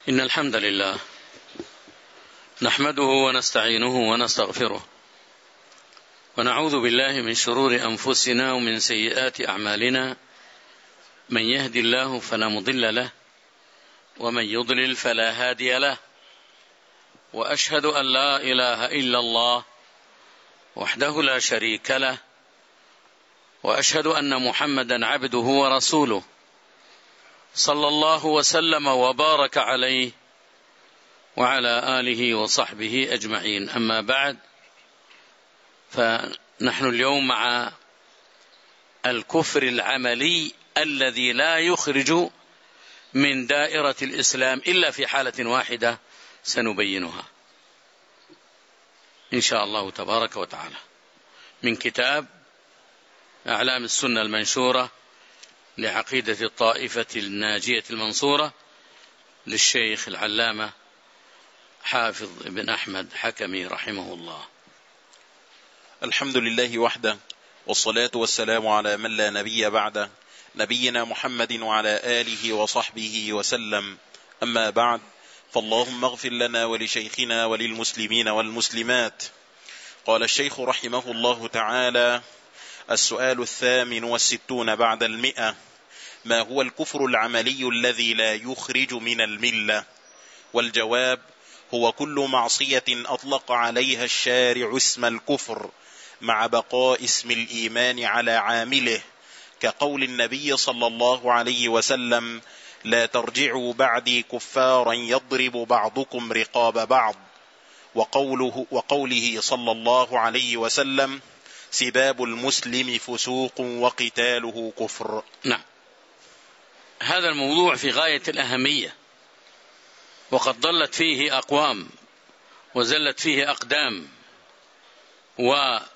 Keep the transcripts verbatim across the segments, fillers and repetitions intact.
إن الحمد لله نحمده ونستعينه ونستغفره ونعوذ بالله من شرور أنفسنا ومن سيئات أعمالنا، من يهدي الله فلا مضل له ومن يضلل فلا هادي له، وأشهد أن لا إله إلا الله وحده لا شريك له، وأشهد أن محمدا عبده ورسوله صلى الله وسلم وبارك عليه وعلى آله وصحبه أجمعين. أما بعد، فنحن اليوم مع الكفر العملي الذي لا يخرج من دائرة الإسلام إلا في حالة واحدة سنبينها إن شاء الله تبارك وتعالى من كتاب أعلام السنة المنشورة لعقيدة الطائفة الناجية المنصورة للشيخ العلامة حافظ بن أحمد حكمي رحمه الله. الحمد لله وحده، والصلاة والسلام على من لا نبي بعده، نبينا محمد وعلى آله وصحبه وسلم. أما بعد، فاللهم اغفر لنا ولشيخنا وللمسلمين والمسلمات. قال الشيخ رحمه الله تعالى: السؤال الثامن والستون بعد المئة: ما هو الكفر العملي الذي لا يخرج من الملة؟ والجواب: هو كل معصية أطلق عليها الشارع اسم الكفر مع بقاء اسم الإيمان على عامله، كقول النبي صلى الله عليه وسلم: لا ترجعوا بعدي كفارا يضرب بعضكم رقاب بعض، وقوله, وقوله صلى الله عليه وسلم: سباب المسلم فسوق وقتاله كفر. نعم، هذا الموضوع في غاية الأهمية، وقد ضلت فيه أقوام وزلت فيه أقدام وضلت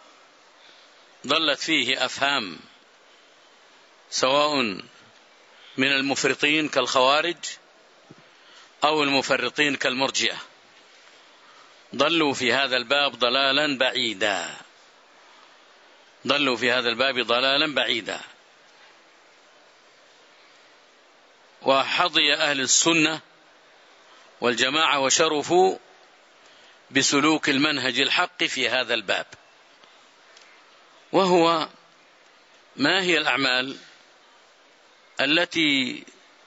فيه أفهام، سواء من المفرطين كالخوارج أو المفرطين كالمرجئة، ضلوا في هذا الباب ضلالا بعيدا ضلوا في هذا الباب ضلالا بعيدا وحظي أهل السنة والجماعة وشرفوا بسلوك المنهج الحق في هذا الباب، وهو ما هي الأعمال التي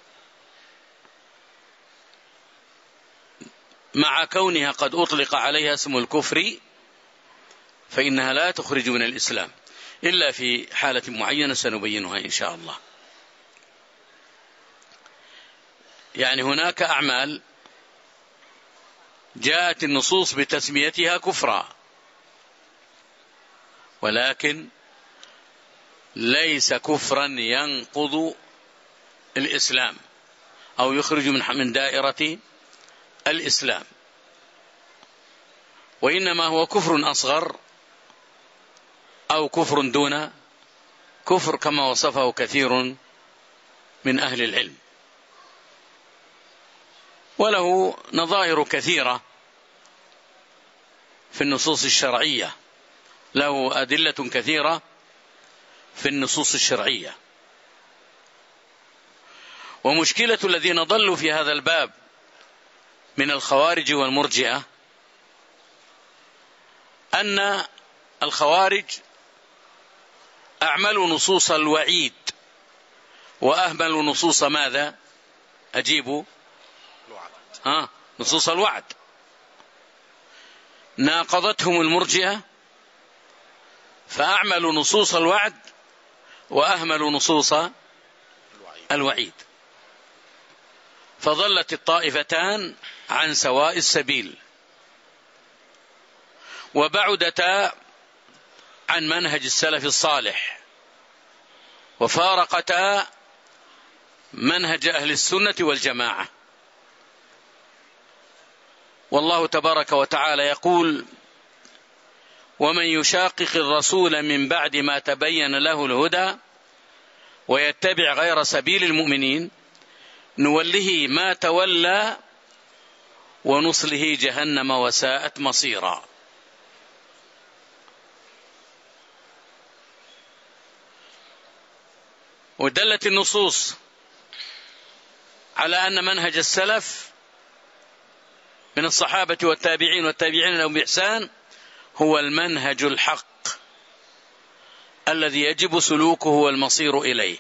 مع كونها قد أطلق عليها اسم الكفر فإنها لا تخرج من الإسلام إلا في حالة معينة سنبينها إن شاء الله. يعني هناك أعمال جاءت النصوص بتسميتها كفرا، ولكن ليس كفرا ينقض الإسلام أو يخرج من دائرة الإسلام، وإنما هو كفر أصغر أو كفر دون كفر، كما وصفه كثير من أهل العلم، وله نظائر كثيرة في النصوص الشرعية، له أدلة كثيرة في النصوص الشرعية. ومشكلة الذين ضلوا في هذا الباب من الخوارج والمرجئة أن الخوارج أعملوا نصوص الوعيد وأهملوا نصوص ماذا؟ أجيبوا ها نصوص الوعد. ناقضتهم المرجئة فأعملوا نصوص الوعد وأهملوا نصوص الوعيد، فظلت الطائفتان عن سواء السبيل، وبعدتا عن منهج السلف الصالح، وفارقتا منهج أهل السنة والجماعة. والله تبارك وتعالى يقول: ومن يشاقق الرسول من بعد ما تبين له الهدى ويتبع غير سبيل المؤمنين نوله ما تولى ونصله جهنم وساءت مصيرا. ودلت النصوص على أن منهج السلف من الصحابة والتابعين والتابعين لهم بإحسان هو المنهج الحق الذي يجب سلوكه والمصير إليه،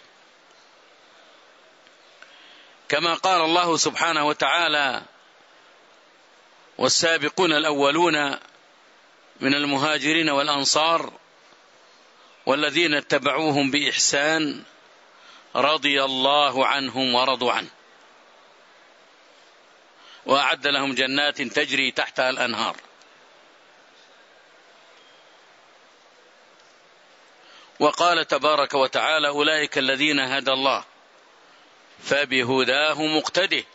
كما قال الله سبحانه وتعالى: والسابقون الأولون من المهاجرين والأنصار والذين اتبعوهم بإحسان رضي الله عنهم ورضوا عنه وأعد لهم جنات تجري تحتها الأنهار. وقال تبارك وتعالى: أولئك الذين هدى الله فبهداه مقتده.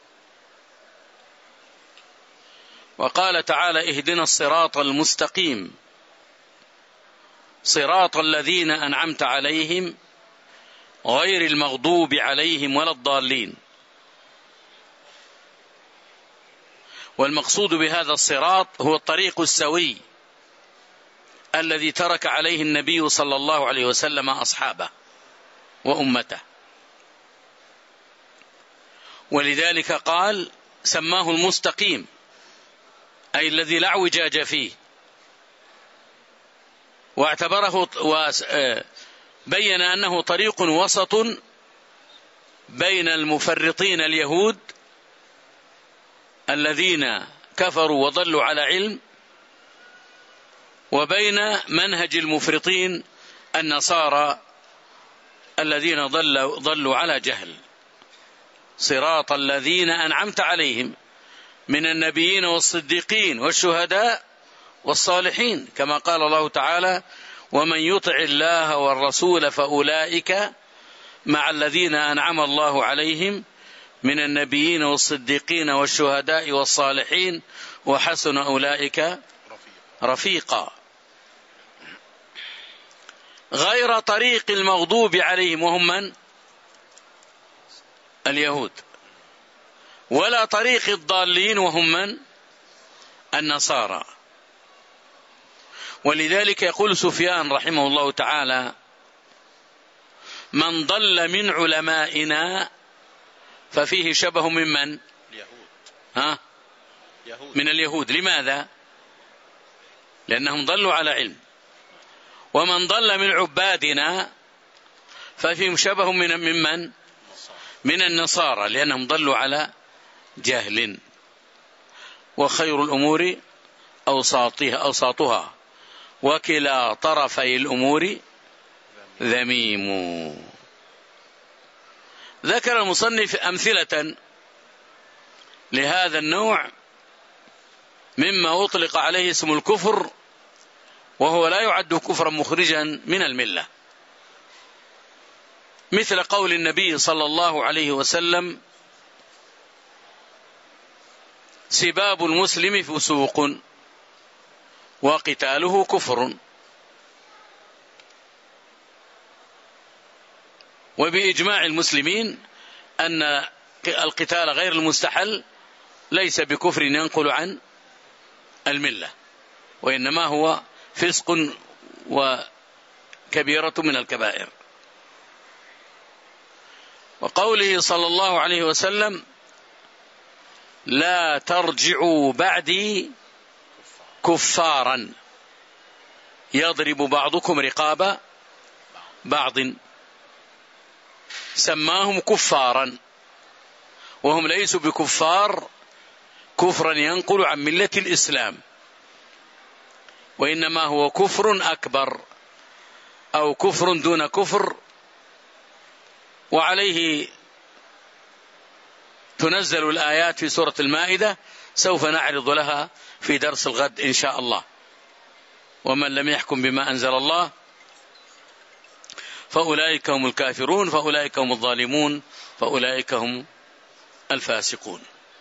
وقال تعالى: اهدنا الصراط المستقيم صراط الذين أنعمت عليهم غير المغضوب عليهم ولا الضالين. والمقصود بهذا الصراط هو الطريق السوي الذي ترك عليه النبي صلى الله عليه وسلم أصحابه وأمته، ولذلك قال سماه المستقيم، أي الذي لا اعوجاج فيه، واعتبره وبين أنه طريق وسط بين المفرطين اليهود الذين كفروا وضلوا على علم، وبين منهج المفرطين النصارى الذين ضلوا, ضلوا على جهل. صراط الذين أنعمت عليهم من النبيين والصديقين والشهداء والصالحين، كما قال الله تعالى: ومن يطع الله والرسول فأولئك مع الذين أنعم الله عليهم من النبيين والصديقين والشهداء والصالحين وحسن أولئك رفيقا. غير طريق المغضوب عليهم وهم من؟ اليهود، ولا طريق الضالين وهم من؟ النصارى. ولذلك يقول سفيان رحمه الله تعالى: من ضل من علمائنا ففيه شبه من من؟ اليهود. ها؟ يهود. من اليهود. لماذا؟ لأنهم ضلوا على علم. ومن ضل من عبادنا ففيهم شبه من من؟ من النصارى، لأنهم ضلوا على جهل. وخير الأمور أوساطها أوساطها وكلا طرفي الأمور ذميم. ذكر المصنف أمثلة لهذا النوع مما أطلق عليه اسم الكفر، وهو لا يعد كفرا مخرجا من الملة، مثل قول النبي صلى الله عليه وسلم: سباب المسلم فسوق وقتاله كفر. وبإجماع المسلمين أن القتال غير المستحل ليس بكفر ينقل عن الملة، وإنما هو فسق وكبيرة من الكبائر. وقوله صلى الله عليه وسلم: لا ترجعوا بعدي كفارا يضرب بعضكم رقاب بعض. سماهم كفارا وهم ليسوا بكفار كفرا ينقل عن ملة الإسلام، وإنما هو كفر أكبر أو كفر دون كفر، وعليه تنزل الآيات في سورة المائدة، سوف نعرض لها في درس الغد إن شاء الله. ومن لم يحكم بما أنزل الله فأولئك هم الكافرون، فأولئك هم الظالمون، فأولئك هم الفاسقون.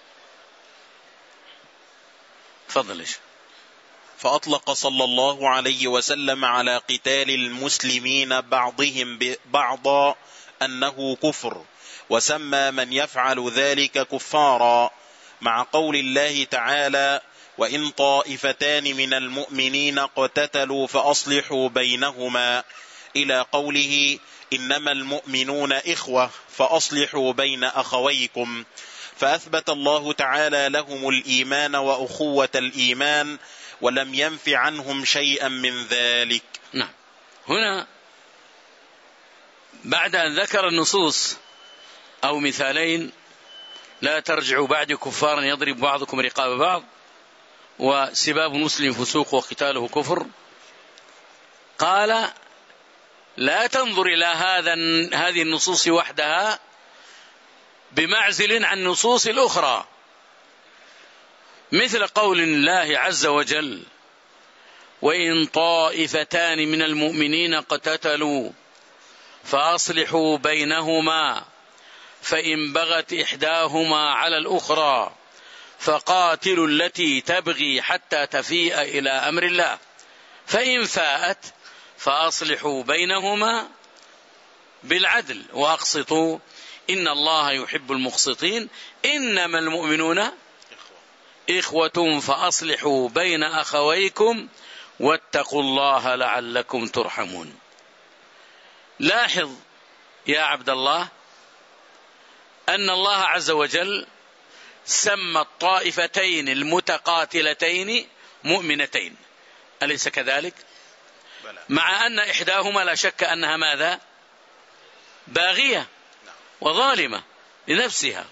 فضل. فأطلق صلى الله عليه وسلم على قتال المسلمين بعضهم بعضا أنه كفر، وسمى من يفعل ذلك كفارا، مع قول الله تعالى: وإن طائفتان من المؤمنين اقتتلوا فأصلحوا بينهما، إلى قوله: إنما المؤمنون إخوة فأصلحوا بين أخويكم. فأثبت الله تعالى لهم الإيمان وأخوة الإيمان ولم ينف عنهم شيئا من ذلك. نعم. هنا بعد أن ذكر النصوص أو مثالين: لا ترجعوا بعد كفارا يضرب بعضكم رقاب بعض، وسباب مسلم فسوق وقتاله كفر، قال: لا تنظر إلى هذا هذه النصوص وحدها بمعزل عن النصوص الأخرى، مثل قول الله عز وجل: وإن طائفتان من المؤمنين اقتتلوا فأصلحوا بينهما فإن بغت إحداهما على الأخرى فقاتلوا التي تبغي حتى تفيء إلى أمر الله فإن فاءت فأصلحوا بينهما بالعدل وأقسطوا إن الله يحب المقسطين إنما المؤمنون إخوة فأصلحوا بين أخويكم واتقوا الله لعلكم ترحمون. لاحظ يا عبد الله أن الله عز وجل سمى الطائفتين المتقاتلتين مؤمنتين، أليس كذلك؟ مع أن إحداهما لا شك أنها ماذا؟ باغية وظالمة لنفسها.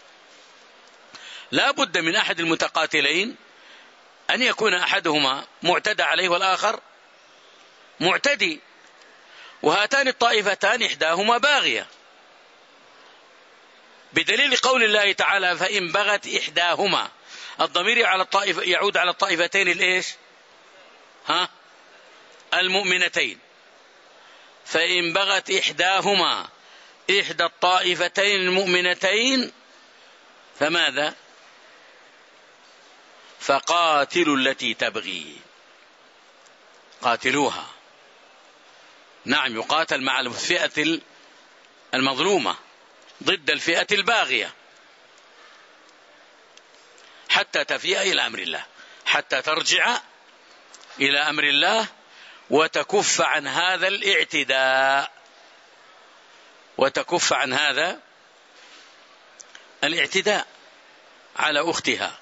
لا بد من أحد المتقاتلين أن يكون أحدهما معتدى عليه والآخر معتدي، وهاتان الطائفتان إحداهما باغية، بدليل قول الله تعالى: فإن بغت إحداهما، الضمير على الطائف يعود على الطائفتين الإيش؟ ها؟ المؤمنتين. فإن بغت إحداهما إحدى الطائفتين المؤمنتين فماذا؟ فقاتلوا التي تبغي، قاتلوها. نعم، يقاتل مع الفئة المظلومة ضد الفئة الباغية حتى تفيء إلى أمر الله، حتى ترجع إلى أمر الله وتكف عن هذا الاعتداء، وتكف عن هذا الاعتداء على أختها.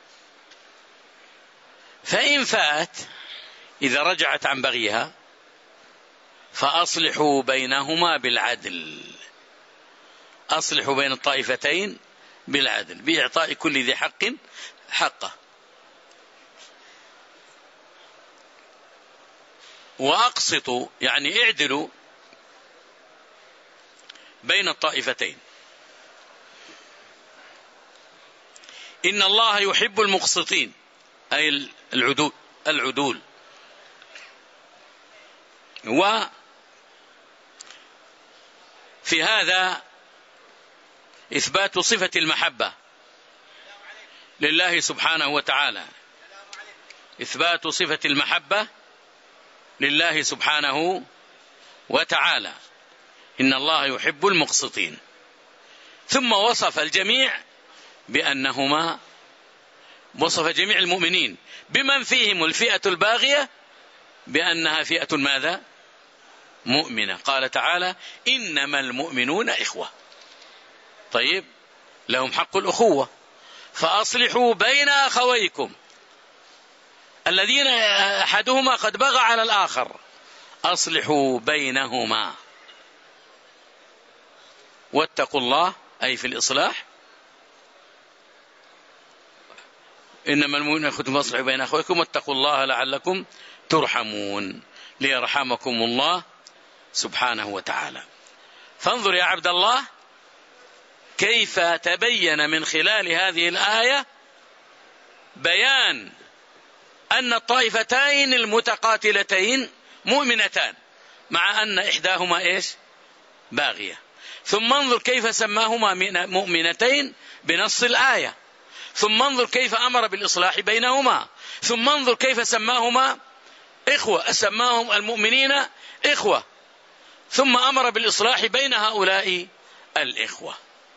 فإن فات، إذا رجعت عن بغيها، فأصلحوا بينهما بالعدل، أصلحوا بين الطائفتين بالعدل بإعطاء كل ذي حق حقه، وأقسطوا يعني اعدلوا بين الطائفتين. إن الله يحب المقسطين، أي العدول العدول وفي هذا إثبات صفة المحبة لله سبحانه وتعالى، إثبات صفة المحبة لله سبحانه وتعالى. إن الله يحب المقسطين. ثم وصف الجميع بأنهما، وصف جميع المؤمنين بمن فيهم الفئة الباغية بأنها فئة ماذا؟ مؤمنة. قال تعالى: إنما المؤمنون إخوة. طيب، لهم حق الأخوة، فأصلحوا بين أخويكم الذين أحدهما قد بغى على الآخر، أصلحوا بينهما واتقوا الله، أي في الإصلاح. إنما المؤمنون إخوة فأصلحوا بين أخويكم واتقوا الله لعلكم ترحمون، ليرحمكم الله سبحانه وتعالى. فانظر يا عبد الله كيف تبين من خلال هذه الآية بيان أن الطائفتين المتقاتلتين مؤمنتان، مع أن إحداهما إيش؟ باغية. ثم انظر كيف سماهما مؤمنتين بنص الآية، ثم انظر كيف أمر بالإصلاح بينهما، ثم انظر كيف سماهما إخوة، سماهم المؤمنين إخوة، ثم أمر بالإصلاح بين هؤلاء الإخوة.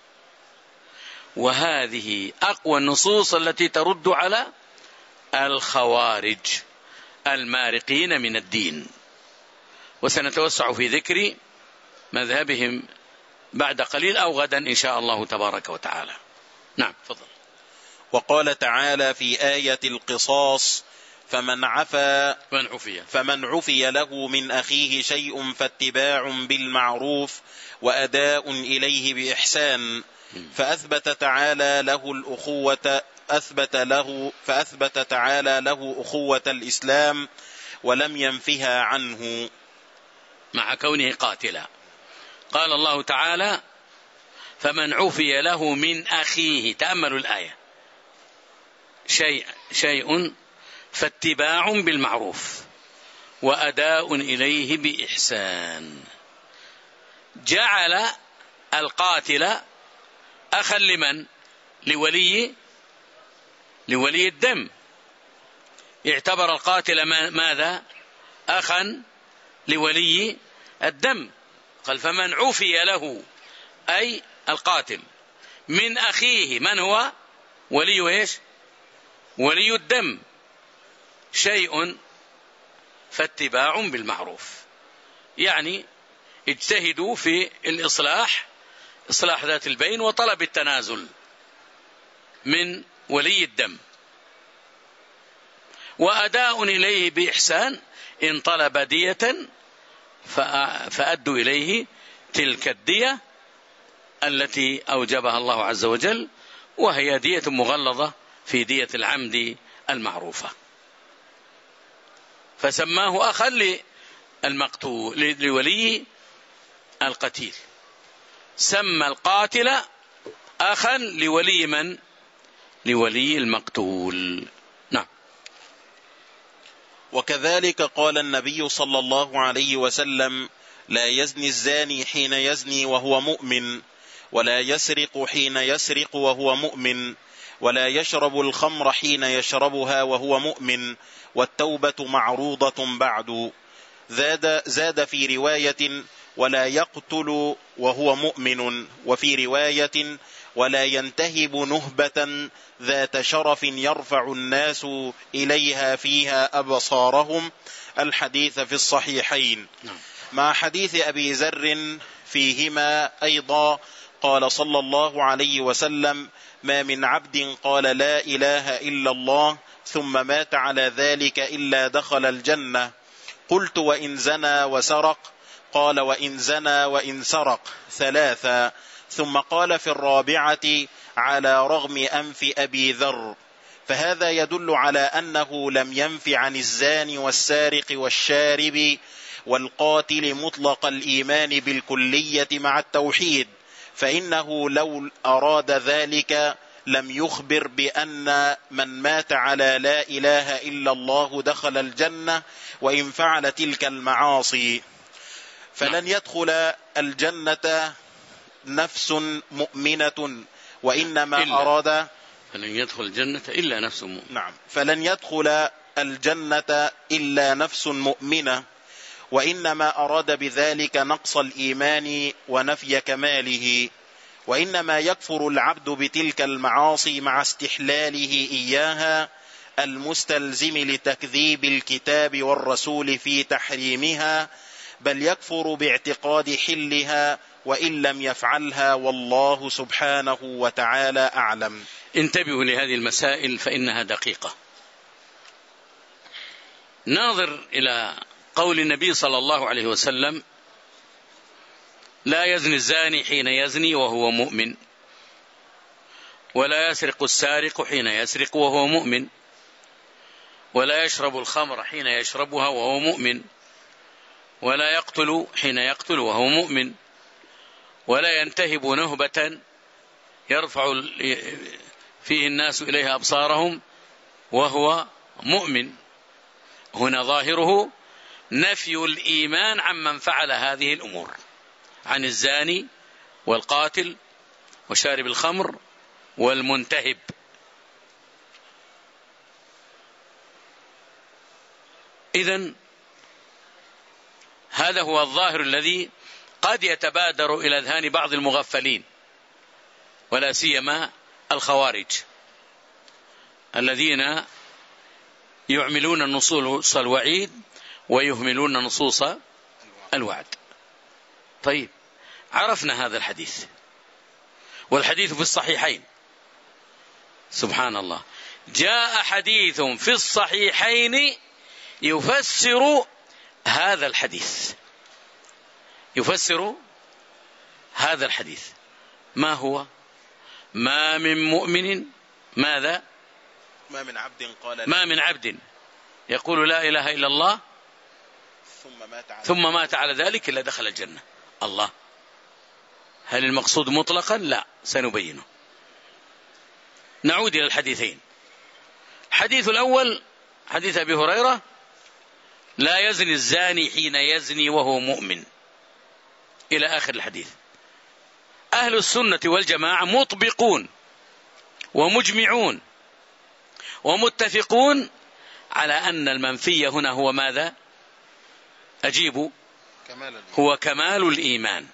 وهذه أقوى النصوص التي ترد على الخوارج المارقين من الدين، وسنتوسع في ذكر مذهبهم بعد قليل أو غدا إن شاء الله تبارك وتعالى. نعم تفضل. وقال تعالى في آية القصاص: فمن عفا فمن عفي فمن عفي له من أخيه شيء فاتباع بالمعروف وأداء إليه بإحسان. فأثبت تعالى له الأخوة أثبت له فأثبت تعالى له أخوة الإسلام ولم ينفها عنه مع كونه قاتلا. قال الله تعالى: فمن عفي له من أخيه، تأملوا الآية، شيء شيء فاتباع بالمعروف وأداء إليه بإحسان. جعل القاتل أخا لمن؟ لولي لولي الدم. اعتبر القاتل ماذا؟ أخا لولي الدم. قال: فمن عفي له، أي القاتل، من أخيه، من هو؟ ولي إيش؟ ولي الدم، شيء فاتباع بالمعروف. يعني اجتهدوا في الإصلاح، إصلاح ذات البين، وطلب التنازل من ولي الدم. وأداء إليه بإحسان، إن طلب دية فأدوا إليه تلك الدية التي أوجبها الله عز وجل، وهي دية مغلظة في دية العمد المعروفة. فسماه أخا للمقتول، لولي القتيل. سمى القاتل أخا لولي من؟ لولي المقتول. نعم. وكذلك قال النبي صلى الله عليه وسلم: لا يزني الزاني حين يزني وهو مؤمن، ولا يسرق حين يسرق وهو مؤمن، ولا يشرب الخمر حين يشربها وهو مؤمن، والتوبة معروضة بعد. زاد, زاد في رواية: ولا يقتل وهو مؤمن، وفي رواية: ولا ينتهب نهبة ذات شرف يرفع الناس إليها فيها أبصارهم. الحديث في الصحيحين. مع حديث أبي ذر فيهما أيضا. قال صلى الله عليه وسلم: ما من عبد قال لا إله إلا الله ثم مات على ذلك إلا دخل الجنة. قلت: وإن زنى وسرق؟ قال: وإن زنى وإن سرق ثلاثا. ثم قال في الرابعة: على رغم أنف أبي ذر. فهذا يدل على أنه لم ينف عن الزاني والسارق والشارب والقاتل مطلق الإيمان بالكلية مع التوحيد، فإنه لو أراد ذلك لم يخبر بأن من مات على لا إله إلا الله دخل الجنة وإن فعل تلك المعاصي. فلن يدخل الجنة نفس مؤمنة، وإنما إلا أراد فلن يدخل الجنة إلا نفس مؤمنة. نعم فلن يدخل الجنة إلا نفس مؤمنة، وإنما أراد بذلك نقص الإيمان ونفي كماله. وإنما يكفر العبد بتلك المعاصي مع استحلاله إياها المستلزم لتكذيب الكتاب والرسول في تحريمها، بل يكفر باعتقاد حلها وإن لم يفعلها، والله سبحانه وتعالى أعلم. انتبهوا لهذه المسائل فإنها دقيقة. ناظر إلى قول النبي صلى الله عليه وسلم: لا يزني الزاني حين يزني وهو مؤمن، ولا يسرق السارق حين يسرق وهو مؤمن، ولا يشرب الخمر حين يشربها وهو مؤمن، ولا يقتل حين يقتل وهو مؤمن، ولا ينتهب نهبة يرفع فيه الناس إليها أبصارهم وهو مؤمن. هنا ظاهره نفي الإيمان عمن فعل هذه الأمور، عن الزاني والقاتل وشارب الخمر والمنتهب. إذن هذا هو الظاهر الذي قد يتبادر إلى أذهان بعض المغفلين، ولا سيما الخوارج الذين يعملون نصوص الوعيد ويهملون نصوص الوعد. طيب، عرفنا هذا الحديث، والحديث في الصحيحين سبحان الله، جاء حديث في الصحيحين يفسر هذا الحديث، يفسر هذا الحديث. ما هو؟ ما من مؤمن ماذا؟ ما من عبد قال ما من عبد يقول لا إله إلا الله ثم مات على, ثم مات على ذلك إلا دخل الجنة. الله، هل المقصود مطلقا؟ لا، سنبينه. نعود إلى الحديثين. الحديث الأول حديث أبي هريرة: لا يزني الزاني حين يزني وهو مؤمن، إلى آخر الحديث. أهل السنة والجماعة مطبقون ومجمعون ومتفقون على أن المنفي هنا هو ماذا؟ أجيبوا. هو كمال الإيمان.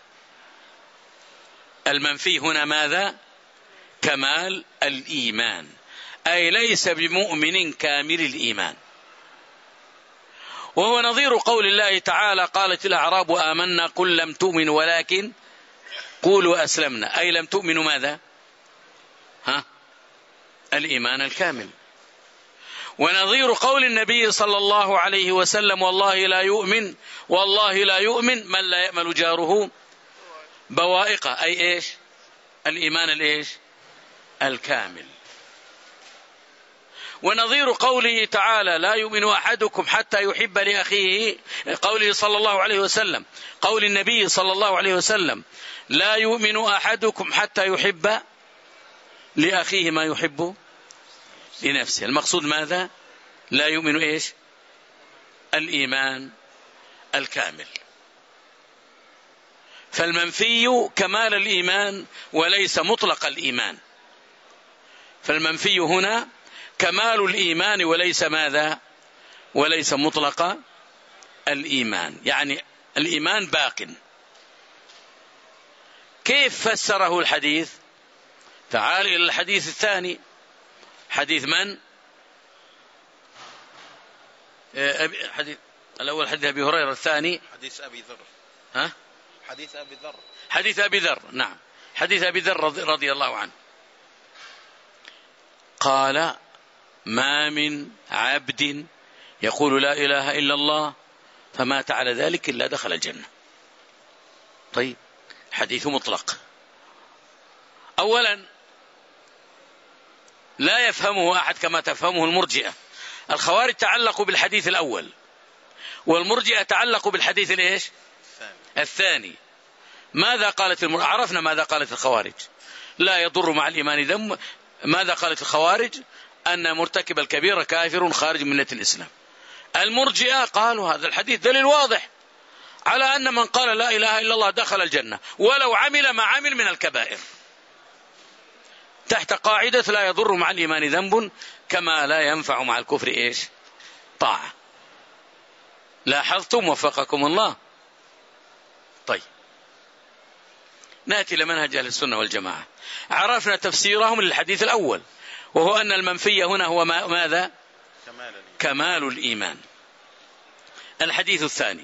المنفي هنا ماذا؟ كمال الإيمان، أي ليس بمؤمن كامل الإيمان. وهو نظير قول الله تعالى: قالت الأعراب آمنا قل لم تؤمنوا ولكن قولوا أسلمنا، أي لم تؤمنوا ماذا؟ ها؟ الإيمان الكامل. ونظير قول النبي صلى الله عليه وسلم: والله لا يؤمن والله لا يؤمن من لا يأمل جاره بوائقه، أي إيش؟ الإيمان الإيش؟ الكامل. ونظير قوله تعالى: لا يؤمن أحدكم حتى يحب لأخيه، قوله صلى الله عليه وسلم، قول النبي صلى الله عليه وسلم: لا يؤمن أحدكم حتى يحب لأخيه ما يحب لنفسه. المقصود ماذا؟ لا يؤمن إيش؟ الإيمان الكامل. فالمنفي كمال الإيمان وليس مطلق الإيمان. فالمنفي هنا كمال الإيمان وليس ماذا؟ وليس مطلق الإيمان، يعني الإيمان باق. كيف فسره الحديث؟ تعال إلى الحديث الثاني. حديث من؟ حديث الأول حديث أبي هريرة، الثاني حديث أبي ذر. ها؟ حديث أبي ذر. حديث أبي ذر، نعم، حديث أبي ذر رضي الله عنه. قال: ما من عبد يقول لا إله إلا الله فمات على ذلك إلا دخل الجنة. طيب، حديث مطلق. أولا لا يفهمه أحد كما تفهمه المرجئة. الخوارج تعلقوا بالحديث الأول، والمرجئة تعلقوا بالحديث الإيش؟ الثاني. ماذا قالت المر... عرفنا ماذا قالت الخوارج: لا يضر مع الإيمان ذنب. ماذا قالت الخوارج؟ أن مرتكب الكبيرة كافر خارج من ملة الإسلام. المرجئة قالوا هذا الحديث دليل واضح على أن من قال لا إله إلا الله دخل الجنة ولو عمل ما عمل من الكبائر، تحت قاعدة لا يضر مع الإيمان ذنب كما لا ينفع مع الكفر إيش؟ طاعة. لاحظتم وفقكم الله؟ طيب، نأتي لمنهج أهل السنة والجماعة. عرفنا تفسيرهم للحديث الأول، وهو أن المنفي هنا هو ماذا؟ كمال الإيمان. الحديث الثاني: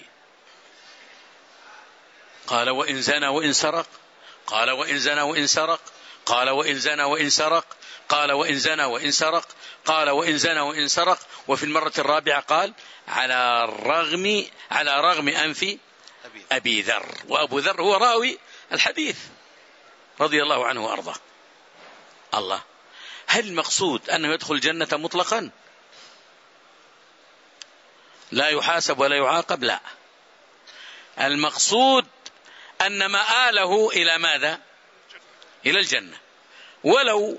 قال: وإن زنى وإن سرق. قال: وإن زنى وإن سرق. قال: وإن زنى وإن سرق. قال: وإن زنى وإن سرق. قال: وإن زنى وإن سرق. وفي المرة الرابعة قال: على الرغم على رغم أنف أبي ذر. وأبو ذر هو راوي الحديث رضي الله عنه وأرضاه. الله، هل المقصود أنه يدخل الجنة مطلقا لا يحاسب ولا يعاقب؟ لا، المقصود أن مآله إلى ماذا؟ إلى الجنة، ولو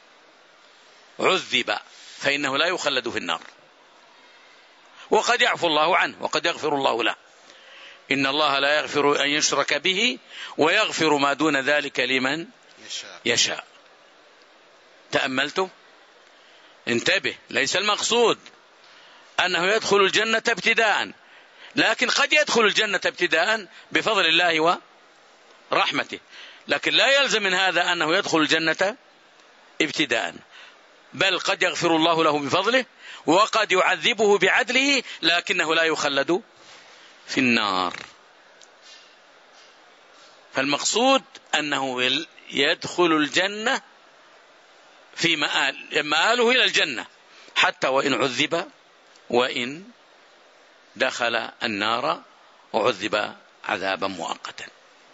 عذب فإنه لا يخلد في النار، وقد يعفو الله عنه وقد يغفر الله له. إن الله لا يغفر أن يشرك به ويغفر ما دون ذلك لمن يشاء. تأملتم؟ انتبه، ليس المقصود أنه يدخل الجنة ابتداء، لكن قد يدخل الجنة ابتداء بفضل الله ورحمته، لكن لا يلزم من هذا أنه يدخل الجنة ابتداء، بل قد يغفر الله له بفضله وقد يعذبه بعدله، لكنه لا يخلد في النار. فالمقصود أنه يدخل الجنة في مآل مآله إلى الجنة حتى وإن عذب وإن دخل النار وعذب عذابا مؤقتا.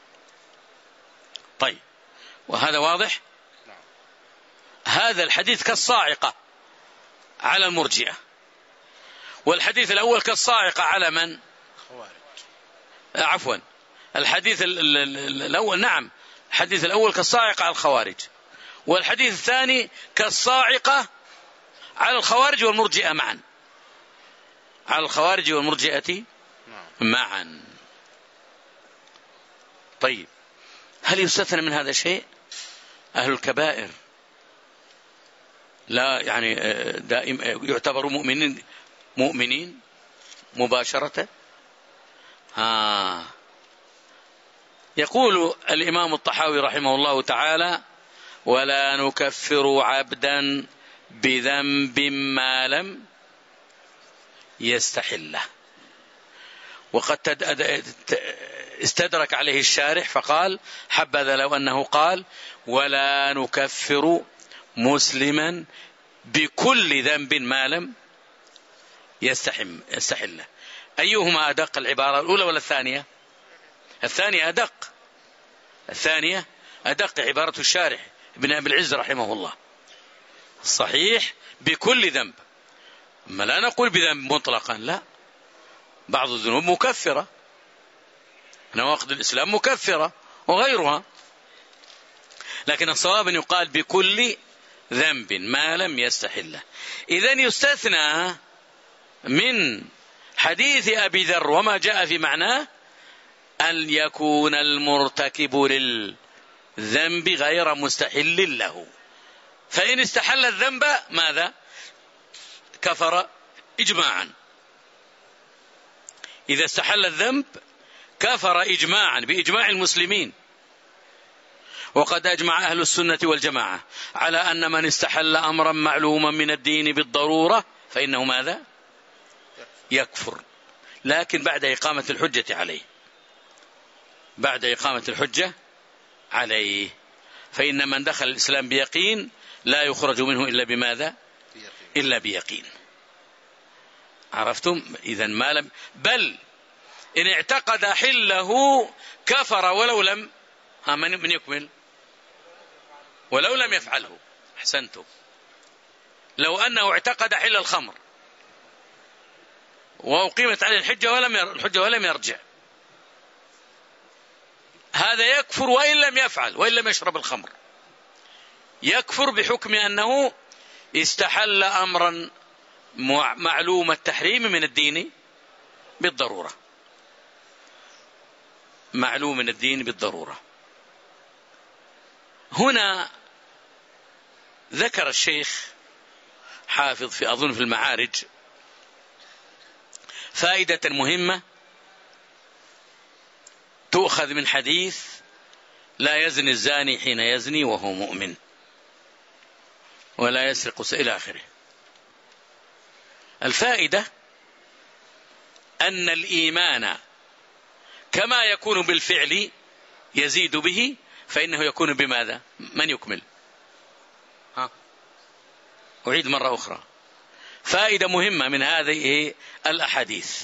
طيب، وهذا واضح. هذا الحديث كالصاعقة على المرجئة، والحديث الأول كالصاعقة على من؟ عفوا الحديث الأول نعم الحديث الأول كالصاعقة على الخوارج، والحديث الثاني كالصاعقة على الخوارج والمرجئة معا، على الخوارج والمرجئة معا. طيب، هل يستثنى من هذا شيء؟ أهل الكبائر لا يعني دائم يعتبروا مؤمنين مؤمنين مباشرة. ها يقول الإمام الطحاوي رحمه الله تعالى: ولا نكفر عبدا بذنب ما لم يستحله. وقد استدرك عليه الشارح فقال: حبذا لو أنه قال: ولا نكفر مسلما بكل ذنب ما لم يستحم يستحله. أيهما أدق، العبارة الأولى ولا الثانية؟ الثانية أدق، الثانية أدق عبارة الشارح ابن أبي العز رحمه الله. صحيح بكل ذنب، ما لا نقول بذنب مطلقا، لا، بعض الذنوب مكفرة، نواقض الإسلام مكفرة وغيرها، لكن الصواب أن يقال بكل ذنب ما لم يستحله. إذن يستثنى من حديث أبي ذر وما جاء في معناه أن يكون المرتكب للذنب غير مستحل له، فإن استحل الذنب ماذا؟ كفر إجماعا. إذا استحل الذنب كفر إجماعا بإجماع المسلمين. وقد أجمع أهل السنة والجماعة على أن من استحل أمرا معلوما من الدين بالضرورة فإنه ماذا؟ يكفر، لكن بعد إقامة الحجة عليه، بعد إقامة الحجة عليه. فإن من دخل الإسلام بيقين لا يخرج منه إلا بماذا؟ إلا بيقين. عرفتم؟ إذن ما لم بل إن اعتقد حله كفر ولو لم ها من يكمل ولو لم يفعله. أحسنتم. لو أنه اعتقد حل الخمر وأقيمت عليه الحجة ولم الحجة ولم يرجع، هذا يكفر وإن لم يفعل وإن لم يشرب الخمر، يكفر بحكم أنه استحل أمرا معلوم التحريم من الدين بالضرورة، معلوم من الدين بالضرورة. هنا ذكر الشيخ حافظ في أظن في المعارج فائدة مهمة تؤخذ من حديث لا يزني الزاني حين يزني وهو مؤمن ولا يسرق إلى آخره. الفائدة أن الإيمان كما يكون بالفعل يزيد به فإنه يكون بماذا؟ من يكمل؟ ها؟ أعيد مرة أخرى، فائدة مهمة من هذه الأحاديث.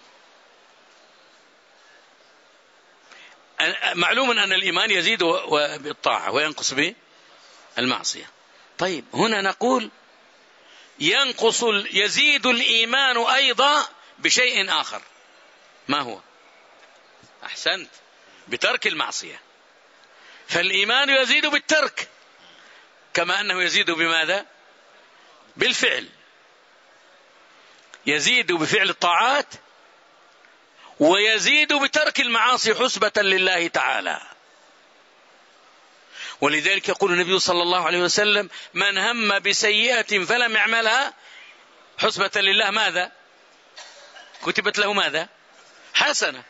معلوم أن الإيمان يزيد بالطاعة وينقص بالمعصية. طيب، هنا نقول ينقص يزيد الإيمان أيضا بشيء آخر، ما هو؟ أحسنت، بترك المعصية. فالإيمان يزيد بالترك كما أنه يزيد بماذا؟ بالفعل، يزيد بفعل الطاعات ويزيد بترك المعاصي حسبة لله تعالى. ولذلك يقول النبي صلى الله عليه وسلم: من هم بسيئة فلم يعملها حسبة لله ماذا؟ كتبت له ماذا؟ حسنة.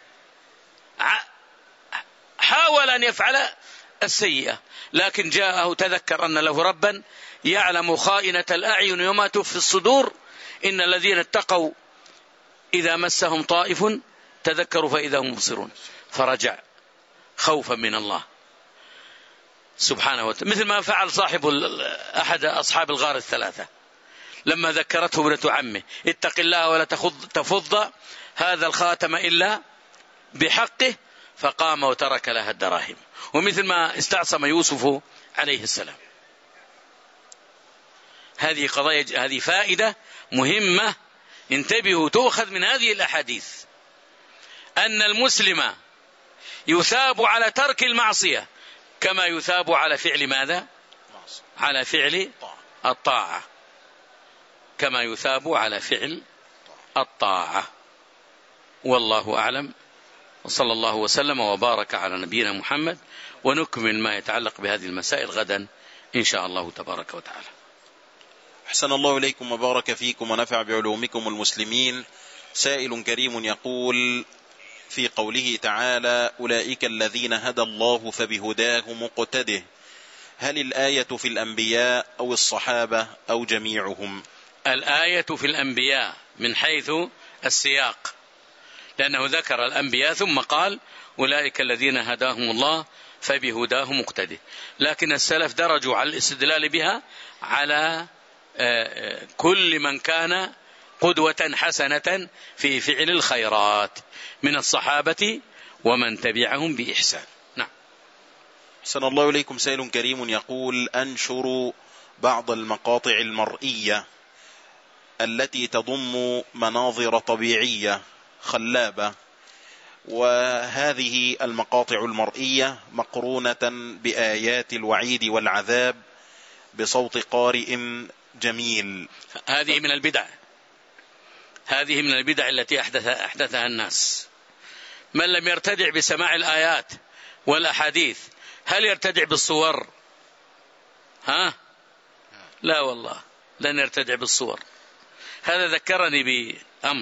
حاول أن يفعل السيئة لكن جاءه تذكر أن له ربا يعلم خائنة الأعين وما تخفي الصدور، إن الذين اتقوا إذا مسهم طائف تذكروا فإذا هم مبصرون، فرجع خوفا من الله. سبحانه وتعالى، مثل ما فعل صاحب أحد أصحاب الغار الثلاثة لما ذكرته ابنة عمه اتق الله ولا تفض هذا الخاتم إلا بحقه، فقام وترك لها الدراهم. ومثل ما استعصم يوسف عليه السلام. هذه قضايا، هذه فائدة مهمة انتبهوا تؤخذ من هذه الأحاديث، أن المسلم يثاب على ترك المعصية كما يثاب على فعل ماذا؟ على فعل الطاعة، كما يثاب على فعل الطاعة. والله أعلم، وصلى الله وسلم وبارك على نبينا محمد، ونكمل ما يتعلق بهذه المسائل غدا إن شاء الله تبارك وتعالى. أحسن الله إليكم وبارك فيكم ونفع بعلومكم المسلمين. سائل كريم يقول في قوله تعالى أولئك الذين هدى الله فبهداه مقتده، هل الآية في الأنبياء أو الصحابة أو جميعهم؟ الآية في الأنبياء من حيث السياق، لأنه ذكر الأنبياء ثم قال أولئك الذين هداهم الله فبهداه مقتده، لكن السلف درجوا على الاستدلال بها على كل من كان قدوة حسنة في فعل الخيرات من الصحابة ومن تبعهم بإحسان. نعم. أحسن الله إليكم. سائل كريم يقول أنشر بعض المقاطع المرئية التي تضم مناظر طبيعية خلابة، وهذه المقاطع المرئية مقرونة بآيات الوعيد والعذاب بصوت قارئ جميل. هذه من البدع، هذه من البدع التي أحدث أحدثها الناس. من لم يرتدع بسماع الآيات والأحاديث هل يرتدع بالصور؟ ها؟ لا والله لن يرتدع بالصور. هذا ذكرني بأمر.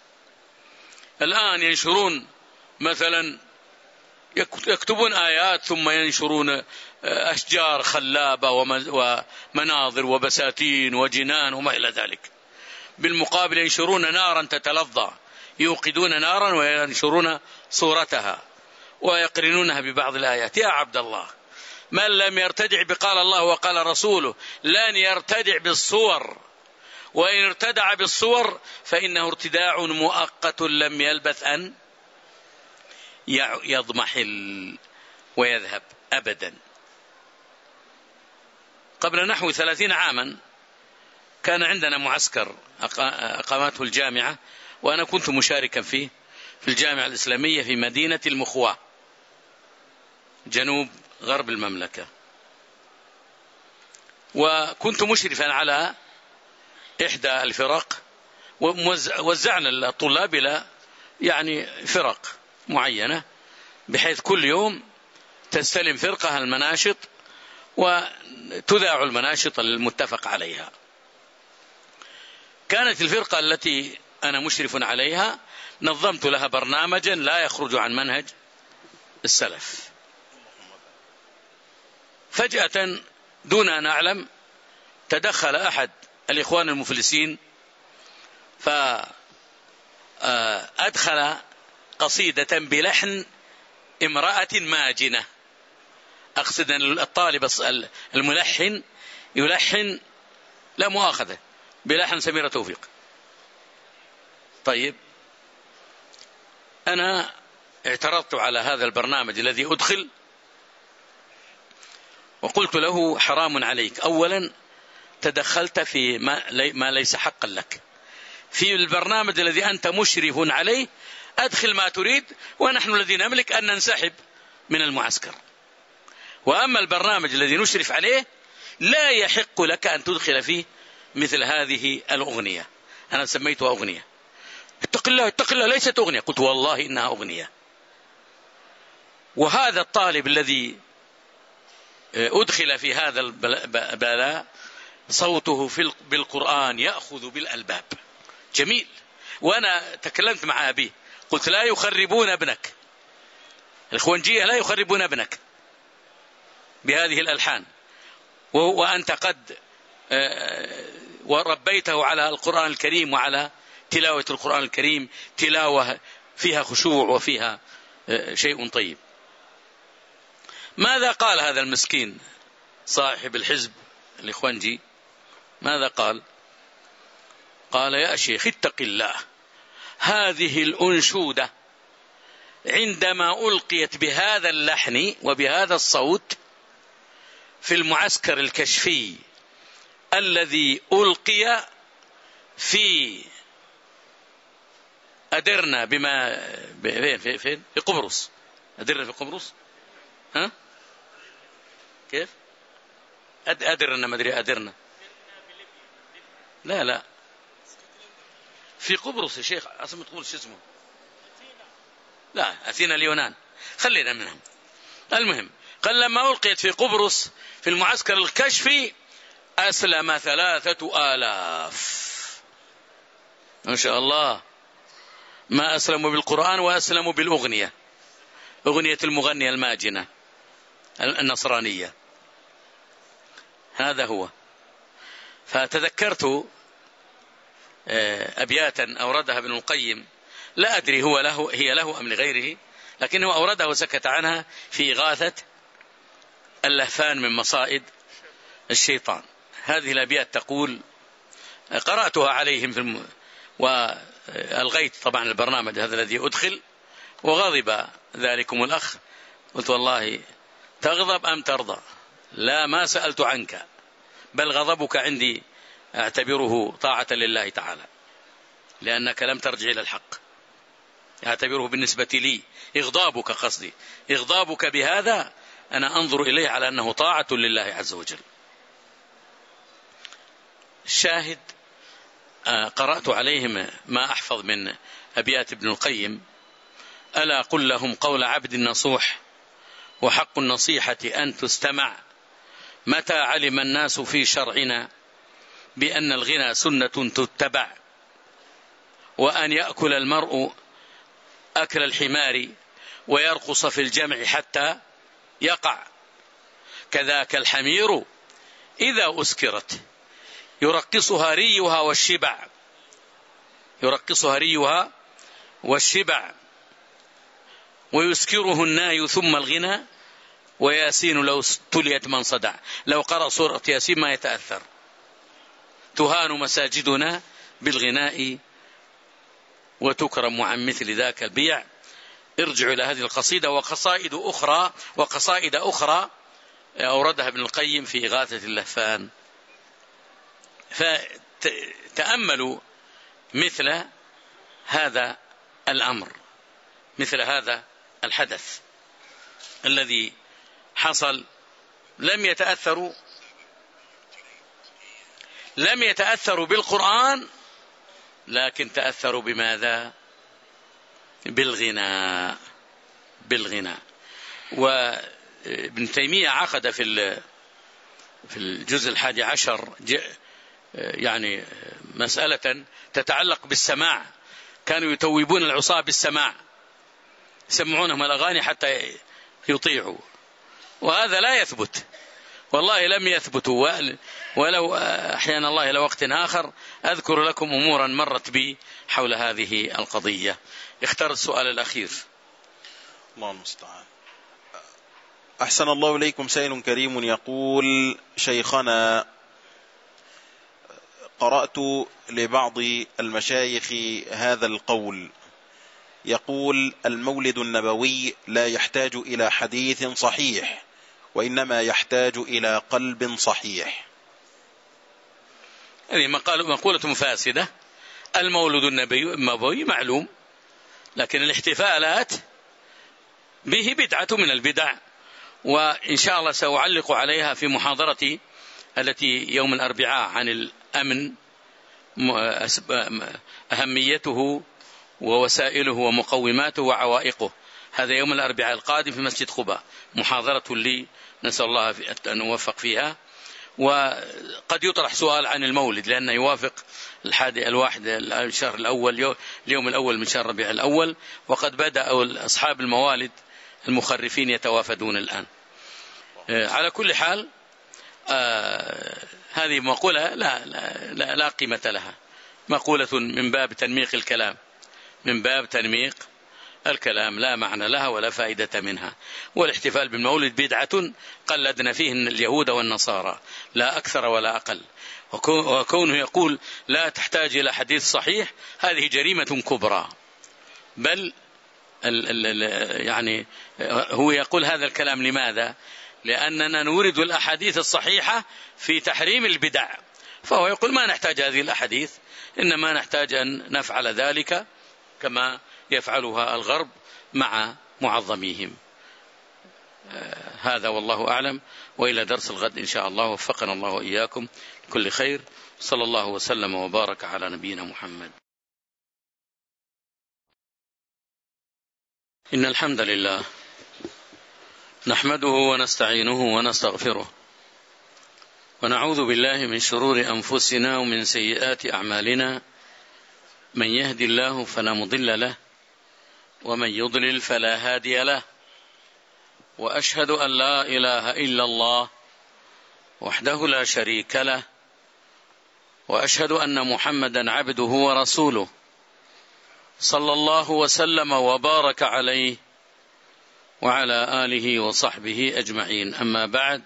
الآن ينشرون مثلا يكتبون آيات ثم ينشرون أشجار خلابة ومناظر وبساتين وجنان وما إلى ذلك. بالمقابل ينشرون نارا تتلظى، يوقدون نارا وينشرون صورتها ويقرنونها ببعض الآيات. يا عبد الله، من لم يرتدع بقال الله وقال رسوله لن يرتدع بالصور، وإن ارتدع بالصور فإنه ارتداع مؤقت لم يلبث أن يضمحل ويذهب أبدا. قبل نحو ثلاثين عاما كان عندنا معسكر أقامته الجامعة، وأنا كنت مشاركا فيه في الجامعة الإسلامية في مدينة المخواة جنوب غرب المملكة، وكنت مشرفا على إحدى الفرق، ووزعنا الطلاب إلى يعني فرق معينة بحيث كل يوم تستلم فرقة المناشط وتذاع المناشط المتفق عليها. كانت الفرقة التي أنا مشرف عليها نظمت لها برنامجا لا يخرج عن منهج السلف. فجأة دون أن أعلم تدخل أحد الإخوان المفلسين فأدخل قصيدة بلحن امرأة ماجنة. أقصد أن الطالب الملحن يلحن لا مؤاخذة بلحن سميرة توفيق. طيب أنا اعترضت على هذا البرنامج الذي أدخل وقلت له حرام عليك، أولا تدخلت في ما ليس حقا لك في البرنامج الذي أنت مشرف عليه، أدخل ما تريد ونحن الذين نملك أن ننسحب من المعسكر. وأما البرنامج الذي نشرف عليه لا يحق لك أن تدخل فيه مثل هذه الأغنية. أنا سميتها أغنية. اتق الله اتق الله، ليست أغنية. قلت والله إنها أغنية. وهذا الطالب الذي أدخل في هذا البلاء صوته في بالقرآن يأخذ بالألباب جميل. وأنا تكلمت مع أبيه قلت لا يخربون ابنك، الإخوانجية لا يخربون ابنك بهذه الألحان، وأنت قد وربيته على القرآن الكريم وعلى تلاوة القرآن الكريم، تلاوة فيها خشوع وفيها شيء طيب. ماذا قال هذا المسكين صاحب الحزب الإخوانجي؟ ماذا قال؟ قال يا شيخ اتق الله، هذه الأنشودة عندما ألقيت بهذا اللحن وبهذا الصوت في المعسكر الكشفي الذي ألقي في أدرنا بما فين فين فين في قبرص، أدرنا في قبرص، ها كيف أد أدرنا ما أدري أدرنا لا لا في قبرص يا شيخ، أصلا تقول شو اسمه، لا أثينا اليونان، خلينا منهم. المهم قال لما ألقيت في قبرص في المعسكر الكشفي أسلم ثلاثة آلاف ما شاء الله، ما أسلموا بالقرآن وأسلموا بالأغنية، أغنية المغنية الماجنة النصرانية. هذا هو. فتذكرت أبياتا أوردها ابن القيم، لا أدري هو له هي له أم لغيره، لكنه أوردها وسكت عنها في إغاثة اللهفان من مصائد الشيطان. هذه الأبيات تقول، قرأتها عليهم في الم... وألغيت طبعا البرنامج هذا الذي أدخل، وغضب ذلكم الأخ، قلت والله تغضب أم ترضى؟ لا ما سألت عنك، بل غضبك عندي أعتبره طاعة لله تعالى، لأنك لم ترجع إلى الحق، أعتبره بالنسبة لي إغضابك، قصدي إغضابك بهذا أنا أنظر إليه على أنه طاعة لله عز وجل. الشاهد قرأت عليهم ما أحفظ من أبيات ابن القيم: ألا قل لهم قول عبد نصوح، وحق النصيحة أن تستمع، متى علم الناس في شرعنا بأن الغنى سنة تتبع، وأن يأكل المرء أكل الحمار ويرقص في الجمع حتى يقع، كذاك الحمير إذا أسكرت يرقصها ريها والشبع، يرقصها ريها والشبع، ويسكره الناي ثم الغنى، وياسين لو تليت من صدع. لو قرأ سورة ياسين ما يتأثر. تهان مساجدنا بالغناء وتكرم عن مثل ذاك البيع. ارجعوا إلى هذه القصيدة وقصائد أخرى وقصائد أخرى أوردها ابن القيم في إغاثة اللهفان. فتأملوا مثل هذا الأمر، مثل هذا الحدث الذي حصل. لم يتأثروا لم يتأثروا بالقرآن، لكن تأثروا بماذا؟ بالغناء بالغناء. وابن تيمية عقد في في الجزء الحادي عشر يعني مسألة تتعلق بالسماع. كانوا يتوبون العصاة بالسماع، يسمعونهم الأغاني حتى يطيعوا، وهذا لا يثبت، والله لم يثبتوا. ولو أحيانا الله إلى وقت آخر أذكر لكم أمورا مرت بي حول هذه القضية. اختار السؤال الأخير. الله المستعان. أحسن الله إليكم. سائل كريم يقول: شيخنا، قرأت لبعض المشايخ هذا القول، يقول: المولد النبوي لا يحتاج إلى حديث صحيح، وإنما يحتاج إلى قلب صحيح. هذه مقولة فاسدة. المولد النبوي معلوم، لكن الاحتفالات به بدعة من البدع، وإن شاء الله سأعلق عليها في محاضرتي التي يوم الأربعاء عن الأمن، أهميته ووسائله ومقوماته وعوائقه. هذا يوم الأربعاء القادم في مسجد قباء، محاضرة لي نسأل الله أن نوفق فيها. وقد يطرح سؤال عن المولد لأنه يوافق الحادي الواحد الشهر الأول، اليوم الأول من شهر ربيع الأول، وقد بدأ أصحاب الموالد المخرفين يتوافدون الآن. على كل حال آه هذه مقولة لا, لا, لا, لا قيمة لها، مقولة من باب تنميق الكلام، من باب تنميق الكلام لا معنى لها ولا فائدة منها. والاحتفال بالمولد بدعة قلدنا فيه اليهود والنصارى لا أكثر ولا أقل. وكونه يقول لا تحتاج إلى حديث صحيح هذه جريمة كبرى. بل ال ال يعني هو يقول هذا الكلام لماذا؟ لأننا نورد الأحاديث الصحيحة في تحريم البدع، فهو يقول ما نحتاج هذه الأحاديث، إنما نحتاج أن نفعل ذلك كما يفعلها الغرب مع معظميهم. آه هذا والله أعلم. وإلى درس الغد إن شاء الله، وفقنا الله وإياكم لكل خير. صلى الله وسلم وبارك على نبينا محمد. إن الحمد لله نحمده ونستعينه ونستغفره، ونعوذ بالله من شرور أنفسنا ومن سيئات أعمالنا. من يهدي الله فلا مضل له، ومن يضلل فلا هادي له. وأشهد أن لا إله إلا الله وحده لا شريك له، وأشهد أن محمدا عبده ورسوله صلى الله وسلم وبارك عليه وعلى آله وصحبه أجمعين. أما بعد،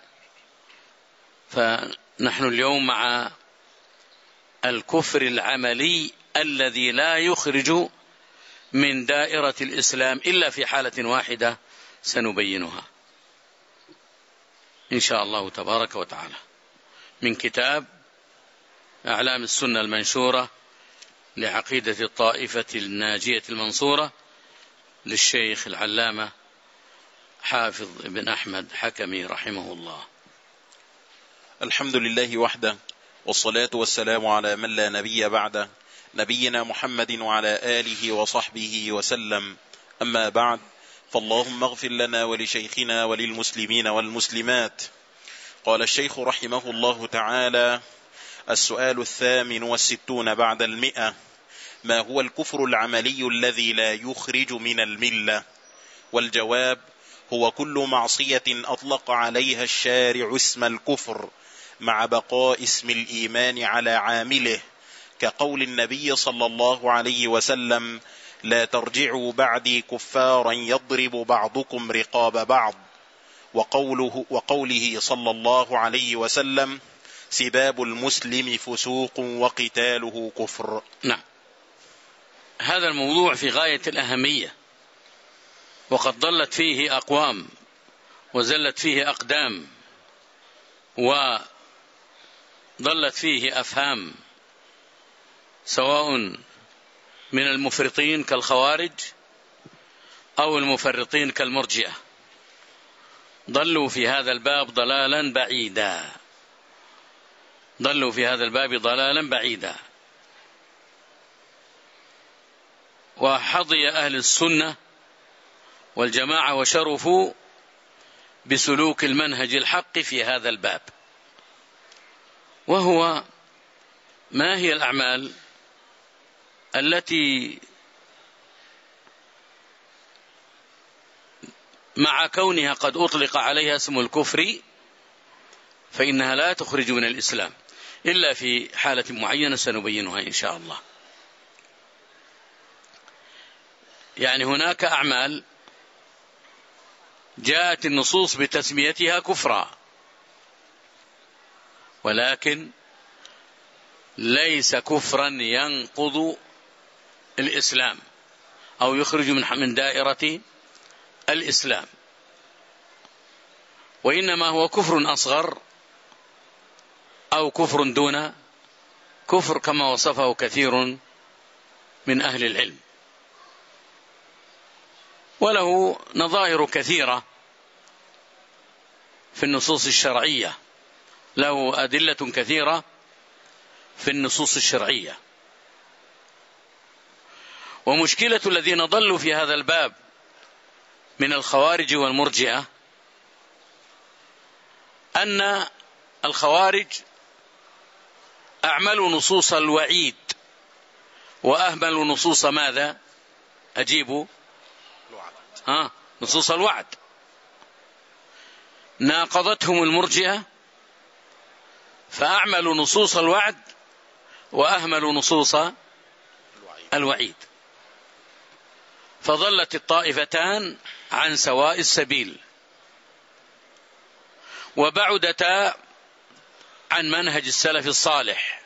فنحن اليوم مع الكفر العملي الذي لا يخرج من دائرة الإسلام إلا في حالة واحدة سنبينها إن شاء الله تبارك وتعالى، من كتاب أعلام السنة المنشورة لعقيدة الطائفة الناجية المنصورة للشيخ العلامة حافظ بن أحمد حكمي رحمه الله. الحمد لله وحده، والصلاة والسلام على من لا نبي بعده، نبينا محمد وعلى آله وصحبه وسلم. أما بعد، فاللهم اغفر لنا ولشيخنا وللمسلمين والمسلمات. قال الشيخ رحمه الله تعالى: السؤال الثامن والستون بعد المئة: ما هو الكفر العملي الذي لا يخرج من الملة؟ والجواب: هو كل معصية أطلق عليها الشارع اسم الكفر مع بقاء اسم الإيمان على عامله، كقول النبي صلى الله عليه وسلم: لا ترجعوا بعدي كفارا يضرب بعضكم رقاب بعض، وقوله, وقوله صلى الله عليه وسلم: سباب المسلم فسوق وقتاله كفر. نعم، هذا الموضوع في غاية الأهمية، وقد ضلت فيه أقوام وزلت فيه أقدام وضلت فيه أفهام، سواء من المفرطين كالخوارج أو المفرطين كالمرجئة، ضلوا في هذا الباب ضلالا بعيدا ضلوا في هذا الباب ضلالا بعيدا وحظي أهل السنة والجماعة وشرفوا بسلوك المنهج الحق في هذا الباب، وهو ما هي الأعمال التي مع كونها قد أطلق عليها اسم الكفر فإنها لا تخرج من الإسلام إلا في حالة معينة سنبينها إن شاء الله. يعني هناك أعمال جاءت النصوص بتسميتها كفرا، ولكن ليس كفرا ينقض الإسلام أو يخرج من دائرة الإسلام، وإنما هو كفر أصغر أو كفر دون كفر، كما وصفه كثير من أهل العلم، وله نظائر كثيرة في النصوص الشرعية، له أدلة كثيرة في النصوص الشرعية. ومشكلة الذين ضلوا في هذا الباب من الخوارج والمرجئة أن الخوارج أعملوا نصوص الوعيد وأهملوا نصوص ماذا؟ أجيبوا ها نصوص الوعد. ناقضتهم المرجئة فأعملوا نصوص الوعد وأهملوا نصوص الوعيد. فظلت الطائفتان عن سواء السبيل، وبعدتا عن منهج السلف الصالح،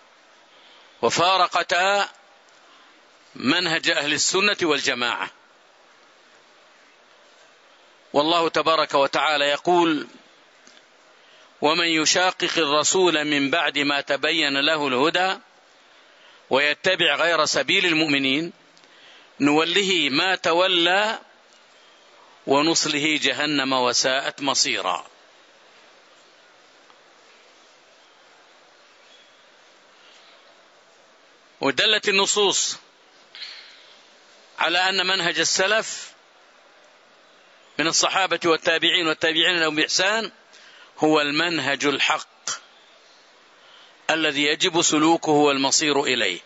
وفارقتا منهج أهل السنة والجماعة. والله تبارك وتعالى يقول: ومن يشاقق الرسول من بعد ما تبين له الهدى ويتبع غير سبيل المؤمنين نوله ما تولى ونصله جهنم وساءت مصيرا. ودلت النصوص على أن منهج السلف من الصحابة والتابعين والتابعين لهم بإحسان هو المنهج الحق الذي يجب سلوكه والمصير إليه،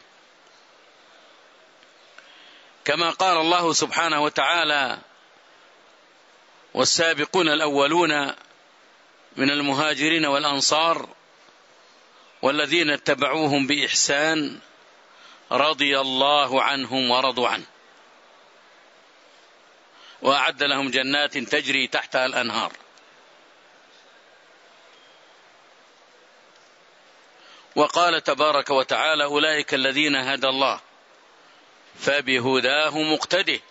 كما قال الله سبحانه وتعالى: والسابقون الأولون من المهاجرين والأنصار والذين اتبعوهم بإحسان رضي الله عنهم ورضوا عنه وأعد لهم جنات تجري تحتها الأنهار. وقال تبارك وتعالى: أولئك الذين هدى الله فبهداه مقتده.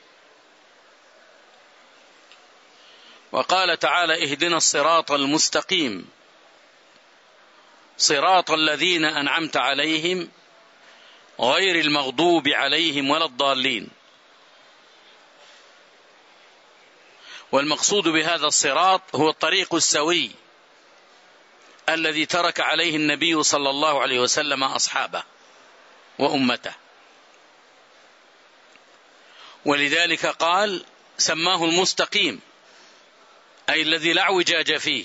وقال تعالى: اهدنا الصراط المستقيم صراط الذين أنعمت عليهم غير المغضوب عليهم ولا الضالين. والمقصود بهذا الصراط هو الطريق السوي الذي ترك عليه النبي صلى الله عليه وسلم أصحابه وأمته، ولذلك قال سماه المستقيم، أي الذي لا اعوجاج فيه،